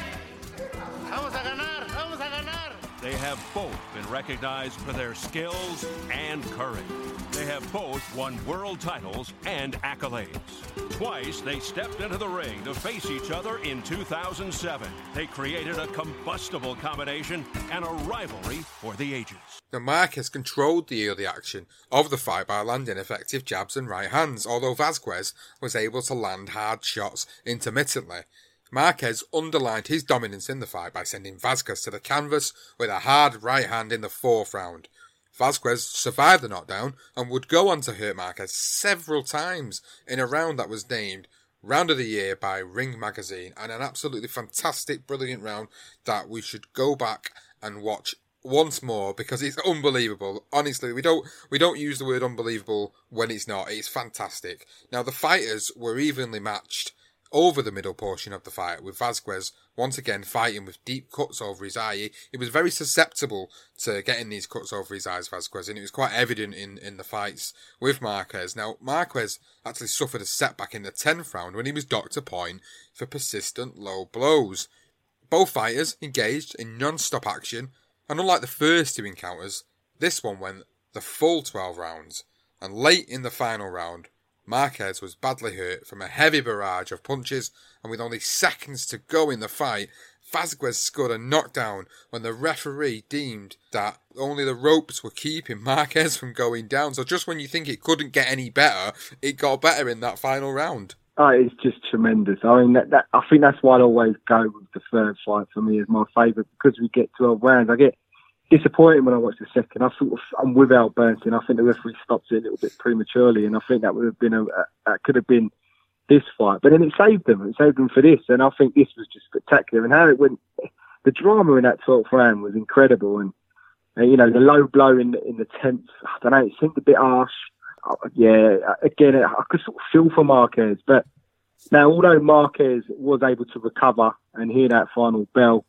Vamos a ganar, vamos a ganar.
They have both been recognized for their skills and courage. They have both won world titles and accolades. Twice they stepped into the ring to face each other in two thousand seven. They created a combustible combination and a rivalry for the ages.
Now, Marquez controlled the early action of the fight by landing effective jabs and right hands, although Vazquez was able to land hard shots intermittently. Marquez underlined his dominance in the fight by sending Vazquez to the canvas with a hard right hand in the fourth round. Vazquez survived the knockdown and would go on to hurt Marquez several times in a round that was named Round of the Year by Ring Magazine, and an absolutely fantastic, brilliant round that we should go back and watch once more because it's unbelievable. Honestly, we don't we don't use the word unbelievable when it's not. It's fantastic. Now, the fighters were evenly matched over the middle portion of the fight, with Vazquez once again fighting with deep cuts over his eye. He was very susceptible to getting these cuts over his eyes, Vazquez, and it was quite evident in, in the fights with Marquez. Now, Marquez actually suffered a setback in the tenth round when he was docked a point for persistent low blows. Both fighters engaged in non-stop action, and unlike the first two encounters, this one went the full twelve rounds. And late in the final round, Marquez was badly hurt from a heavy barrage of punches, and with only seconds to go in the fight, Vazquez scored a knockdown when the referee deemed that only the ropes were keeping Marquez from going down. So just when you think it couldn't get any better, it got better in that final round.
Oh, it's just tremendous. I mean, that, that, I think that's why I always go with the third fight for me as my favourite, because we get twelve rounds. I get disappointed when I watch the second. I sort of, I'm with Al Bernstein. I think the referee stopped it a little bit prematurely, and I think that would have been a, a that could have been this fight. But then it saved them. It saved them for this, and I think this was just spectacular. And how it went, the drama in that twelfth round was incredible. And, and you know, the low blow in the, in the tenth, I don't know, it seemed a bit harsh. Uh, yeah, again, I could sort of feel for Marquez, but now although Marquez was able to recover and hear that final bell,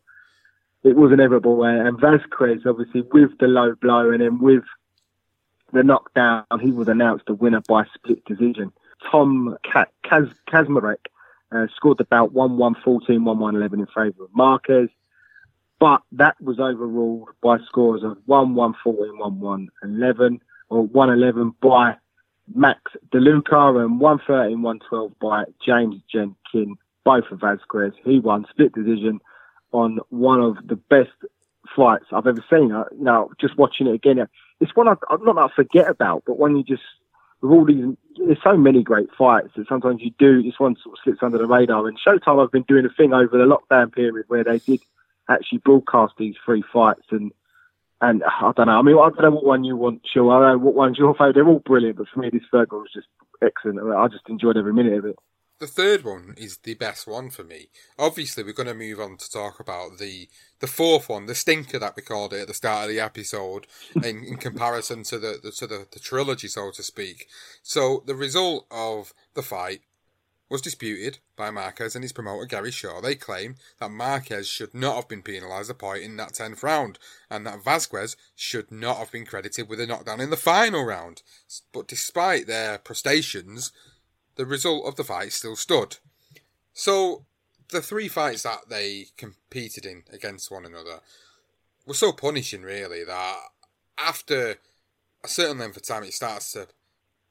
it was inevitable, and Vazquez, obviously, with the low blow and then with the knockdown, he was announced the winner by split decision. Tom Kaz- Kazmarek uh, scored the bout one one fourteen, one one eleven in favour of Marquez, but that was overruled by scores of one one fourteen, one one eleven, or one eleven by Max DeLuca, and one thirteen, one twelve by James Jenkin, both of Vazquez. He won split decision on one of the best fights I've ever seen. I, you know, just watching it again, it's one I, not that I forget about, but when you just, with all these, there's so many great fights that sometimes you do, this one sort of slips under the radar. And Showtime have been doing a thing over the lockdown period where they did actually broadcast these three fights, and and I don't know, I mean, I don't know what one you want, sure, I don't know what one's your favourite, they're all brilliant, but for me this third one was just excellent. I, mean, I just enjoyed every minute of it.
The third one is the best one for me. Obviously, we're going to move on to talk about the the fourth one, the stinker that we called it at the start of the episode, in, in comparison to the, the to the, the trilogy, so to speak. So the result of the fight was disputed by Marquez and his promoter Gary Shaw. They claim that Marquez should not have been penalised a point in that tenth round, and that Vazquez should not have been credited with a knockdown in the final round. But despite their protestations, the result of the fight still stood. So, the three fights that they competed in against one another were so punishing, really, that after a certain length of time it starts to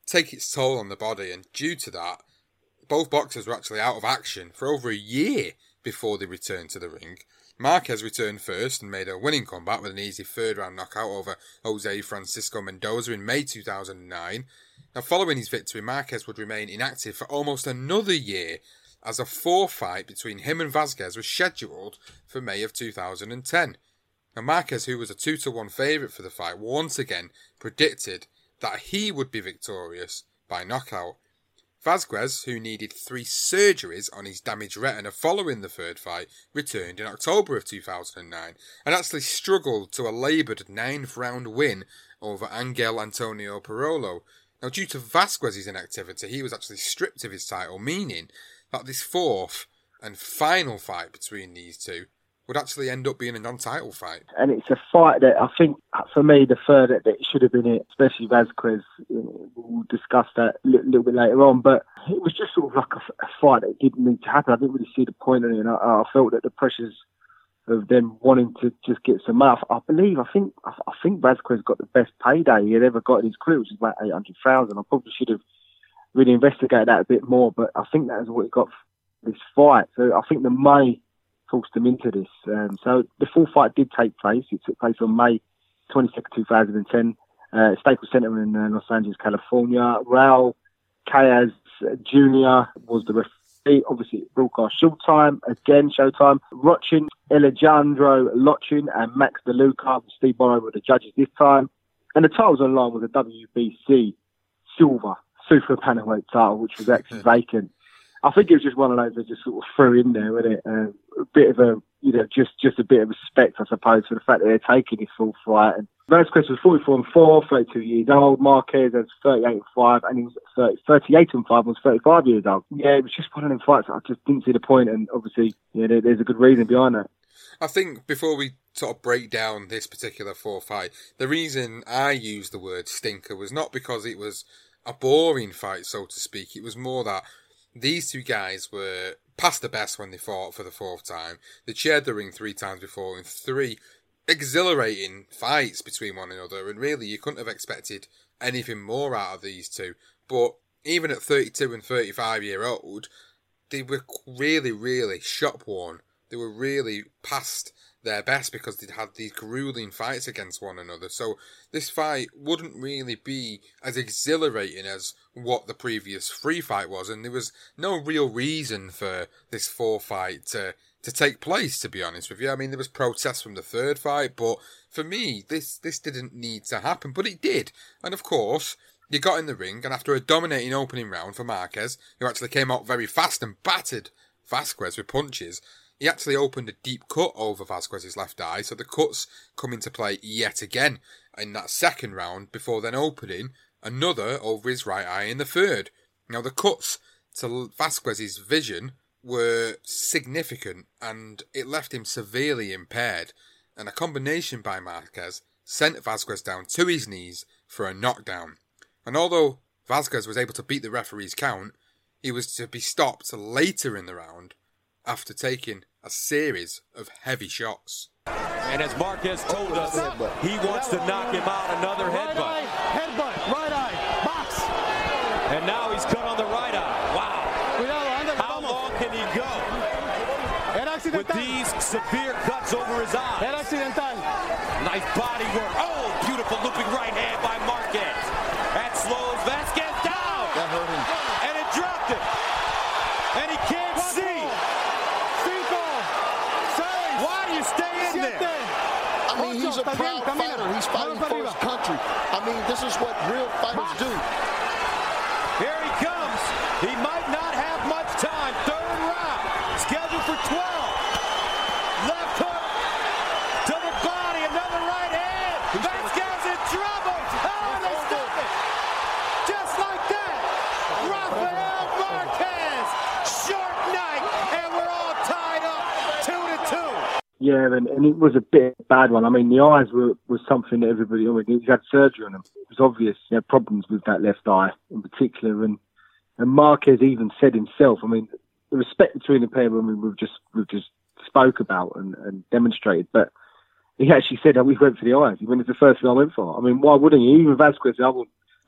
take its toll on the body, and due to that, both boxers were actually out of action for over a year before they returned to the ring. Marquez returned first and made a winning comeback with an easy third-round knockout over Jose Francisco Mendoza in May two thousand nine. Now, following his victory, Marquez would remain inactive for almost another year, as a fourth fight between him and Vazquez was scheduled for May of two thousand ten. Now, Marquez, who was a two to one favourite for the fight, once again predicted that he would be victorious by knockout. Vazquez, who needed three surgeries on his damaged retina following the third fight, returned in October of two thousand nine and actually struggled to a laboured ninth round win over Angel Antonio Parolo. Now, due to Vazquez's inactivity, he was actually stripped of his title, meaning that this fourth and final fight between these two would actually end up being a non-title fight.
And it's a fight that I think, for me, the third that it should have been it, especially Vazquez. We'll discuss that a little, little bit later on, but it was just sort of like a, a fight that didn't need to happen. I didn't really see the point in it, and I, I felt that the pressures of them wanting to just get some money. I believe, I think, I, I think Vazquez got the best payday he had ever got in his career, which is about eight hundred thousand. I probably should have really investigated that a bit more, but I think that is what he got for this fight. So I think the May forced him into this. Um, so the full fight did take place. It took place on May twenty-second, two thousand ten, uh, Staples Center in uh, Los Angeles, California. Raul Cayaz Junior was the referee. Obviously, broadcast Showtime, again Showtime. Rochin, Alejandro Lochin, and Max DeLuca, Steve Morrow were the judges this time. And the titles on line was a W B C Silver Super Bantamweight title, which was actually vacant. I think it was just one of those that just sort of threw in there, wasn't it? Uh, a bit of a, you know, just, just a bit of respect, I suppose, for the fact that they're taking this full fight. And Vazquez was forty-four and four, thirty-two years old. Marquez was thirty-eight and five, and he was thirty, thirty-eight and five, and was thirty-five years old. Yeah, it was just one of them fights. I just didn't see the point, and obviously, yeah, there, there's a good reason behind that.
I think before we sort of break down this particular four fight, the reason I used the word stinker was not because it was a boring fight, so to speak. It was more that these two guys were past the best when they fought for the fourth time. They shared the ring three times before in three exhilarating fights between one another, and really you couldn't have expected anything more out of these two. But even at thirty-two and thirty-five year old, they were really, really shop worn. They were really past their best because they'd had these grueling fights against one another. So this fight wouldn't really be as exhilarating as what the previous three fight was, and there was no real reason for this four fight to to take place, to be honest with you. I mean, there was protests from the third fight, but for me, this this didn't need to happen, but it did. And of course, you got in the ring, and after a dominating opening round for Marquez, who actually came out very fast and battered Vazquez with punches, he actually opened a deep cut over Vazquez's left eye, so the cuts come into play yet again in that second round, before then opening another over his right eye in the third. Now, the cuts to Vazquez's vision were significant, and it left him severely impaired, and a combination by Marquez sent Vazquez down to his knees for a knockdown. And although Vazquez was able to beat the referee's count, he was to be stopped later in the round after taking a series of heavy shots.
And as Marquez told us, he wants to knock him out. Another headbutt.
Right eye, headbutt, right eye, box.
And now he's cut on the right eye. Wow. How long can he go with these severe cuts over his eyes? Nice body work. Oh, beautiful looping right hand by Marquez. That slows Vazquez down.
That hurt him.
And it dropped him. And he can't see. Why do you stay in there?
I mean, he's a proud fighter. He's fighting for his country. I mean, this is what real fighters do.
Here he comes. He might not have much time. Third round. Scheduled for twelve. Left hook to the body. Another right hand. Vazquez in trouble. Oh, they stop it. Just like that. Rafael Marquez. Short night. And we're all tied up. Two to two.
Yeah, and, and it was a bit bad one. I mean, the eyes were was something that everybody, I mean, he had surgery on them. It was obvious he had problems with that left eye in particular. And, and Marquez even said himself, I mean, the respect between the pair, I mean, we've just, we've just spoke about and, and demonstrated, but he actually said that we went for the eyes. He went, it's the first thing I went for. I mean, why wouldn't you? Even Vazquez, I, would,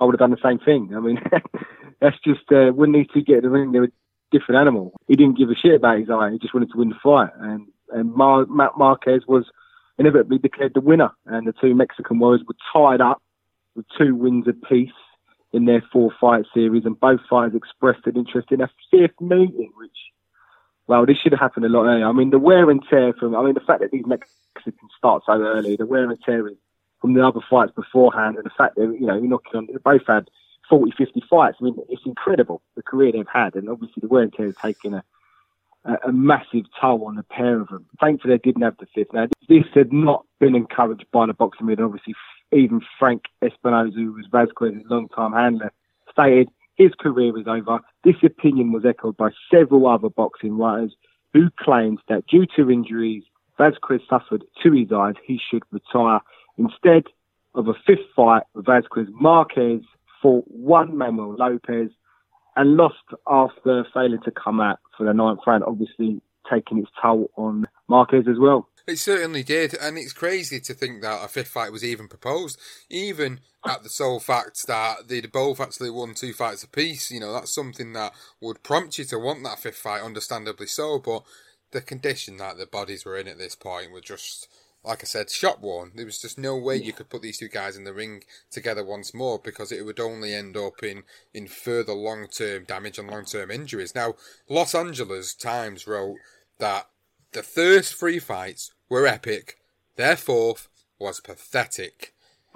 I would have done the same thing. I mean, that's just, uh, when these two get in the ring, they're a different animal. He didn't give a shit about his eye. He just wanted to win the fight. And, and Mar- Matt Marquez was inevitably declared the winner. And the two Mexican warriors were tied up with two wins apiece in their four-fight series. And both fighters expressed an interest in a fifth meeting, which, well, this should have happened a lot earlier. I mean, the wear and tear from, I mean, the fact that these Mexicans start so early, the wear and tear is from the other fights beforehand, and the fact that, you know, you're knocking on, they both had forty, fifty fights. I mean, it's incredible, the career they've had, and obviously the wear and tear has taken a, a, a massive toll on the pair of them. Thankfully, they didn't have the fifth. Now, this had not been encouraged by the boxing media. Obviously, even Frank Espinosa, who was Vasquez's long-time handler, stated his career was over. This opinion was echoed by several other boxing writers who claimed that due to injuries Vasquez suffered to his eyes, he should retire. Instead of a fifth fight with Vasquez, Marquez fought Juan Manuel Lopez and lost after failing to come out for the ninth round, obviously taking its toll on Marquez as well.
It certainly did, and it's crazy to think that a fifth fight was even proposed, even at the sole fact that they'd both actually won two fights apiece. You know, that's something that would prompt you to want that fifth fight, understandably so, but the condition that the bodies were in at this point were just, like I said, shot worn. There was just no way you could put these two guys in the ring together once more, because it would only end up in, in further long-term damage and long-term injuries. Now, Los Angeles Times wrote that the first three fights were epic, their fourth was pathetic.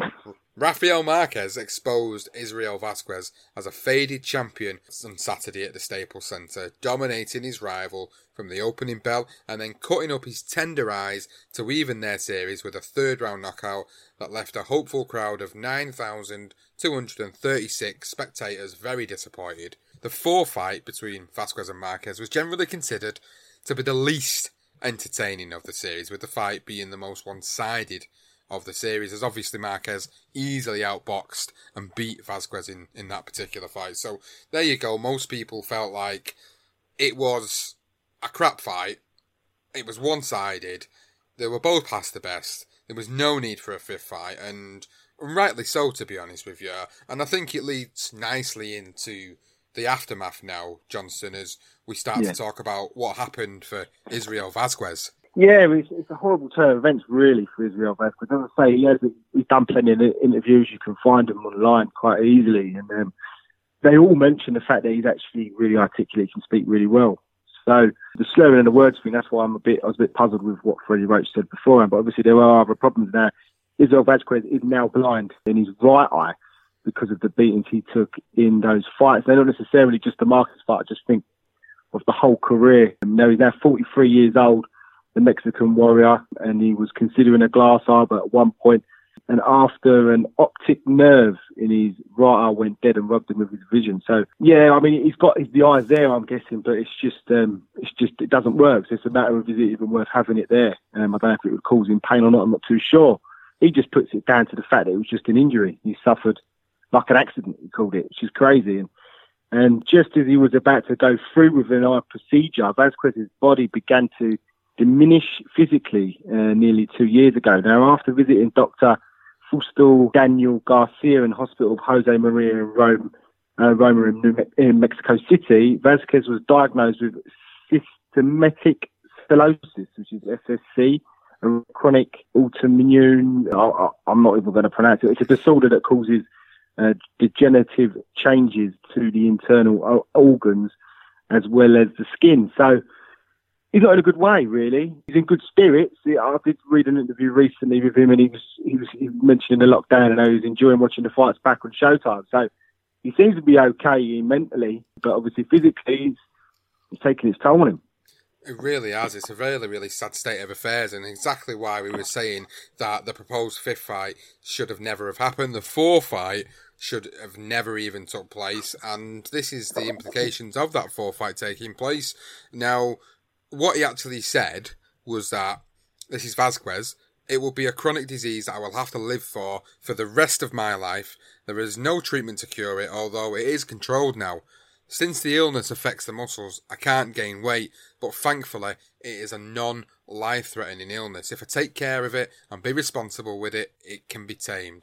Rafael Marquez exposed Israel Vasquez as a faded champion on Saturday at the Staples Center, dominating his rival from the opening bell and then cutting up his tender eyes to even their series with a third round knockout that left a hopeful crowd of nine thousand two hundred thirty-six spectators very disappointed. The fourth fight between Vasquez and Marquez was generally considered to be the least entertaining of the series, with the fight being the most one-sided of the series, as obviously Marquez easily outboxed and beat Vasquez in, in that particular fight. So there you go. Most people felt like it was a crap fight. It was one-sided. They were both past the best. There was no need for a fifth fight, and, and rightly so, to be honest with you. And I think it leads nicely into the aftermath now, Johnston, as we start yeah. to talk about what happened for Israel Vasquez.
Yeah, it's, it's a horrible turn of events, really, for Israel Vasquez. As I say, he has, he's done plenty of interviews. You can find them online quite easily. And um, they all mention the fact that he's actually really articulate, can speak really well. So the slurring and the words thing, that's why I'm a bit, I was a bit puzzled with what Freddie Roach said beforehand. But obviously there are other problems now. Israel Vasquez is now blind in his right eye because of the beatings he took in those fights. They're not necessarily just the Marquez fight. I just think of the whole career. You know, he's now forty-three years old, the Mexican warrior, and he was considering a glass eye, but at one point, and after an optic nerve in his right eye went dead and robbed him of his vision. So, yeah, I mean, he's got his, the eyes there, I'm guessing, but it's just, um, it's just, it doesn't work. So it's a matter of, is it even worth having it there? Um, I don't know if it would cause him pain or not, I'm not too sure. He just puts it down to the fact that it was just an injury. He suffered like an accident, he called it, which is crazy. And, and just as he was about to go through with an eye procedure, Vasquez's body began to diminish physically uh, nearly two years ago. Now, after visiting Doctor Fustel Daniel Garcia in hospital of Jose Maria in Rome, uh, Roma in, New Me- in Mexico City, Vasquez was diagnosed with systematic sclerosis, which is S S C, a chronic autoimmune, I, I, I'm not even going to pronounce it. It's a disorder that causes uh, degenerative changes to the internal organs as well as the skin. So he's not in a good way, really. He's in good spirits. I did read an interview recently with him, and he was he was, he was mentioning the lockdown and how he was enjoying watching the fights back on Showtime. So he seems to be okay mentally, but obviously physically, he's, he's taking its toll on him.
It really has. It's a really, really sad state of affairs, and exactly why we were saying that the proposed fifth fight should have never have happened. The fourth fight should have never even took place, and this is the implications of that fourth fight taking place. Now, what he actually said was that, this is Vasquez, it will be a chronic disease that I will have to live for for the rest of my life. There is no treatment to cure it, although it is controlled now. Since the illness affects the muscles, I can't gain weight, but thankfully it is a non-life-threatening illness. If I take care of it and be responsible with it, it can be tamed.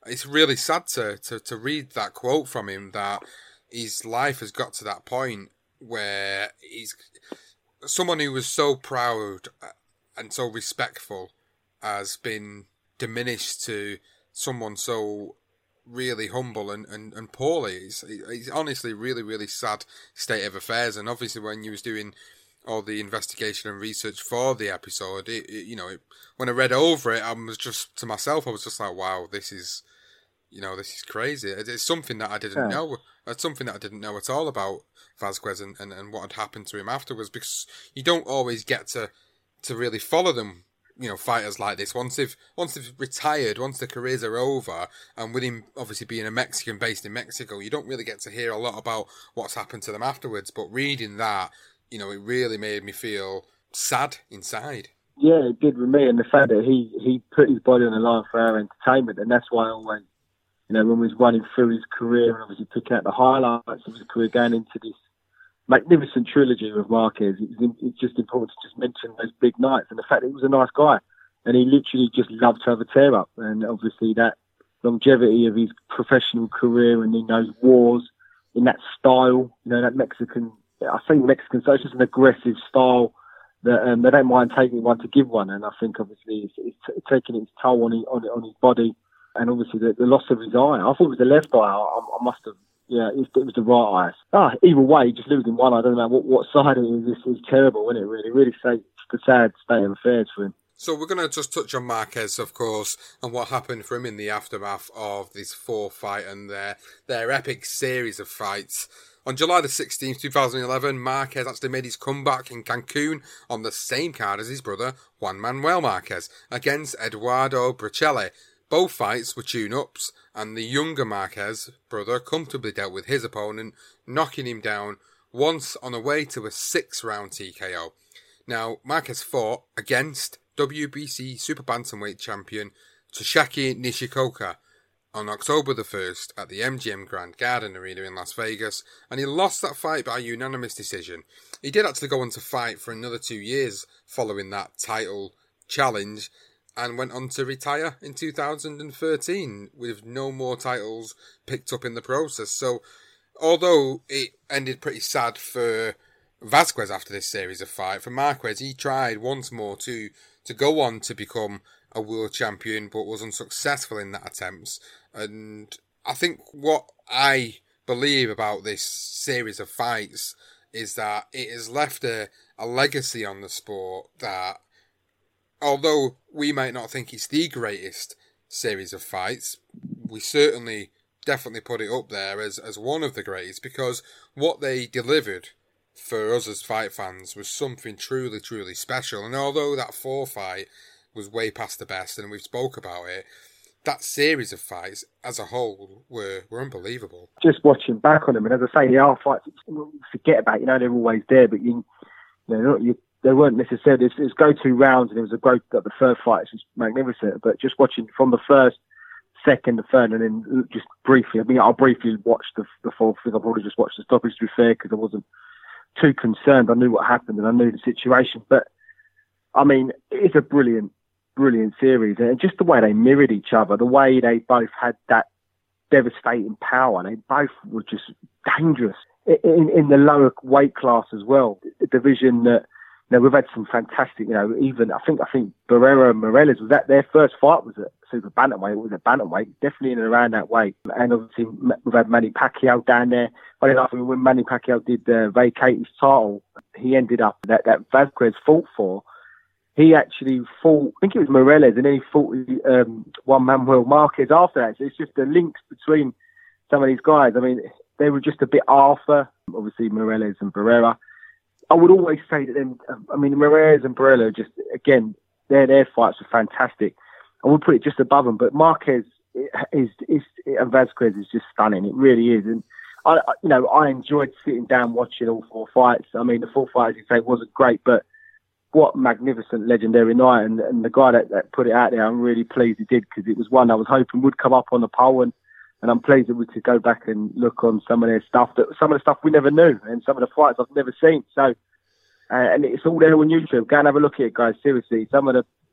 it's really sad to, to, to read that quote from him, that his life has got to that point where he's someone who was so proud and so respectful has been diminished to someone so really humble and, and, and poorly. It's, it's honestly really, really sad state of affairs. And obviously when you was doing all the investigation and research for the episode, it, it, you know, it, when I read over it, I was just, to myself, I was just like, wow, this is, you know, this is crazy. It's something that I didn't yeah. know. It's something that I didn't know at all about Vazquez and, and, and what had happened to him afterwards, because you don't always get to, to really follow them, you know, fighters like this. Once they've, once they've retired, once their careers are over, and with him obviously being a Mexican based in Mexico, you don't really get to hear a lot about what's happened to them afterwards. But reading that, you know, it really made me feel sad inside.
Yeah, it did with me, and the fact that he, he put his body on the line for our entertainment, and that's why I always, you know, when we was running through his career and obviously picking out the highlights of his career going into this magnificent trilogy with Marquez, it's, it's just important to just mention those big nights and the fact that he was a nice guy, and he literally just loved to have a tear up, and obviously that longevity of his professional career and in those wars, in that style, you know, that Mexican, I think Mexican, so it's just an aggressive style that um, they don't mind taking one to give one, and I think obviously it's, it's t- taking its toll on his, on, on his body, and obviously the, the loss of his eye. I thought it was the left eye. I, I must have, yeah, it was, it was the right eye. Ah, either way, just losing one, I don't know what, what side it is. It's, it's terrible, isn't it? Really, really sad, it's a sad state of affairs for him.
So we're going to just touch on Marquez, of course, and what happened for him in the aftermath of this fourth fight and their their epic series of fights. On July the sixteenth, twenty eleven, Marquez actually made his comeback in Cancun on the same card as his brother, Juan Manuel Marquez, against Eduardo Bracelli. Both fights were tune-ups, and the younger Marquez brother comfortably dealt with his opponent, knocking him down once on the way to a six-round T K O. Now, Marquez fought against W B C Super Bantamweight champion Toshiaki Nishikoka on October the first at the M G M Grand Garden Arena in Las Vegas, and he lost that fight by unanimous decision. He did actually go on to fight for another two years following that title challenge, and went on to retire in two thousand thirteen with no more titles picked up in the process. So, although it ended pretty sad for Vazquez after this series of fights, for Marquez, he tried once more to, to go on to become a world champion, but was unsuccessful in that attempt. And I think what I believe about this series of fights is that it has left a, a legacy on the sport that, although we might not think it's the greatest series of fights, we certainly definitely put it up there as, as one of the greatest, because what they delivered for us as fight fans was something truly, truly special. And although that four fight was way past the best, and we've spoke about it, that series of fights as a whole were, were unbelievable.
Just watching back on them, and as I say, the R fights, you forget about, you know, they're always there, but you, you know, you, they weren't necessarily, it was go-to rounds, and it was a great, the third fight was magnificent, but just watching from the first, second, the third, and then just briefly, I mean, I'll briefly watch the, the fourth thing. I'll probably just watch the stoppage, to be fair, because I wasn't too concerned. I knew what happened, and I knew the situation, but, I mean, it's a brilliant, brilliant series, and just the way they mirrored each other, the way they both had that devastating power, they both were just dangerous in, in the lower weight class as well. The division that, you know, we've had some fantastic, you know, even I think I think Barrera and Morales, was that their first fight was at super bantamweight, it was at bantamweight, definitely in and around that weight. And obviously we've had Manny Pacquiao down there. Funny enough, when Manny Pacquiao did uh, vacate his title, he ended up that that Vazquez fought for. He actually fought, I think it was Morales, and then he fought um, Juan Manuel Marquez after that. So it's just the links between some of these guys. I mean, they were just a bit after, obviously, Morales and Barrera. I would always say that them, I mean, Morales and Barrera, just, again, their their fights were fantastic. I would put it just above them, but Marquez is, is, and Vazquez is just stunning. It really is. And, I, you know, I enjoyed sitting down watching all four fights. I mean, the four fights, you say, wasn't great, but what magnificent, legendary night. And, and the guy that, that put it out there, I'm really pleased he did, because it was one I was hoping would come up on the poll, and, and I'm pleased that we could go back and look on some of their stuff, that some of the stuff we never knew, and some of the fights I've never seen. So, uh, and it's all there on YouTube. Go and have a look at it, guys. Seriously, some of the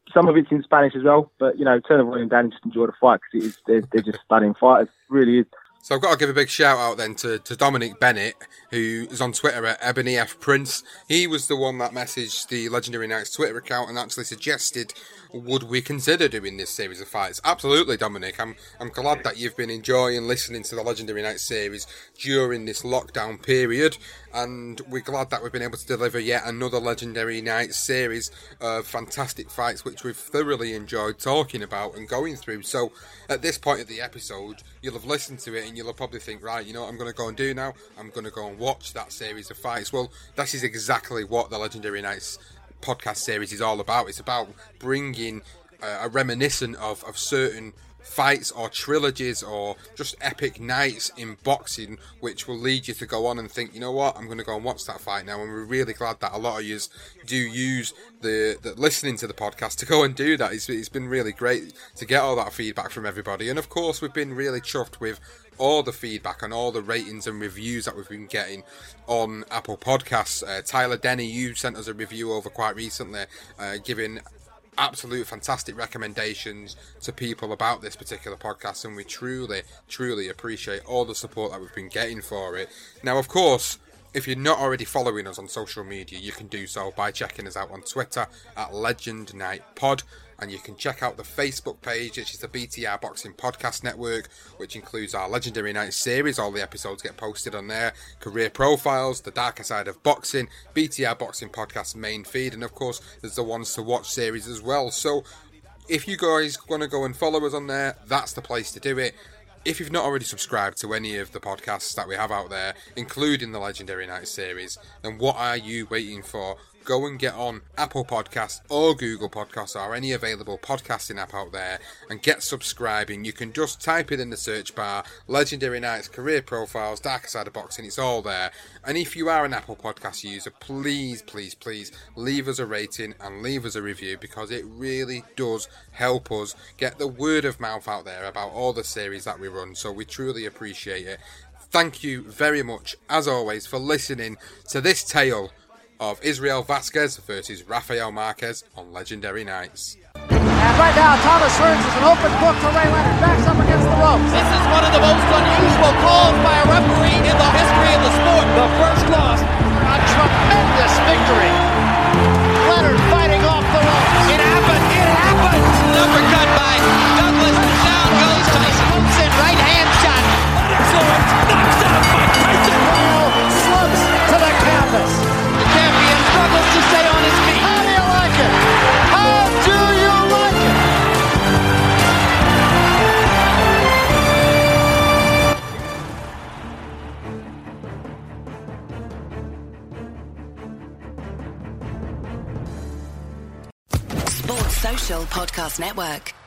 some of it's in Spanish as well, but, you know, turn the volume down and just enjoy the fight because it is, they're, they're just stunning fighters. It really is.
So I've got to give a big shout out then to, to Dominic Bennett, who is on Twitter at Ebony F Prince. He was the one that messaged the Legendary Nights Twitter account and actually suggested, would we consider doing this series of fights? Absolutely, Dominic. I'm I'm glad that you've been enjoying listening to the Legendary Nights series during this lockdown period, and we're glad that we've been able to deliver yet another Legendary Nights series of fantastic fights which we've thoroughly enjoyed talking about and going through. So at this point of the episode, you'll have listened to it and you'll probably think, right, you know what I'm going to go and do now? I'm going to go and watch that series of fights. Well, that is exactly what the Legendary Nights podcast series is all about. It's about bringing uh, a reminiscent of, of certain fights or trilogies or just epic nights in boxing, which will lead you to go on and think, you know what, I'm going to go and watch that fight now. And we're really glad that a lot of you do use the, the listening to the podcast to go and do that. It's, it's been really great to get all that feedback from everybody. And of course, we've been really chuffed with all the feedback and all the ratings and reviews that we've been getting on Apple Podcasts. Uh, Tyler Denny, you sent us a review over quite recently, uh, giving absolute fantastic recommendations to people about this particular podcast, and we truly, truly appreciate all the support that we've been getting for it. Now, of course, if you're not already following us on social media, you can do so by checking us out on Twitter at Legend Night Pod. And you can check out the Facebook page, which is the B T R Boxing Podcast Network, which includes our Legendary Nights series. All the episodes get posted on there. Career profiles, the darker side of boxing, B T R Boxing Podcast main feed, and of course, there's the Ones to Watch series as well. So, if you guys want to go and follow us on there, that's the place to do it. If you've not already subscribed to any of the podcasts that we have out there, including the Legendary Nights series, then what are you waiting for? Go and get on Apple Podcasts or Google Podcasts or any available podcasting app out there and get subscribing. You can just type it in the search bar, Legendary Nights, Career Profiles, Darker Side of Boxing, it's all there. And if you are an Apple Podcast user, please, please, please leave us a rating and leave us a review, because it really does help us get the word of mouth out there about all the series that we run. So we truly appreciate it. Thank you very much, as always, for listening to this tale of Israel Vasquez versus Rafael Marquez on Legendary Nights.
And right now, Thomas Hearns is an open book for Ray Leonard. Backs up against the ropes.
This is one of the most unusual calls by a referee in the history of the sport.
The first loss. A tremendous victory. Leonard fighting off the ropes.
It happened. It happened. An uppercut by Douglas. Down goes Tyson.
Hooks in right hand shot.
Excellent. Knocks out by Tyson.
Slugs to the canvas.
Struggles to stay on his feet.
How do you like it? How do you
like it? Sports Social Podcast Network.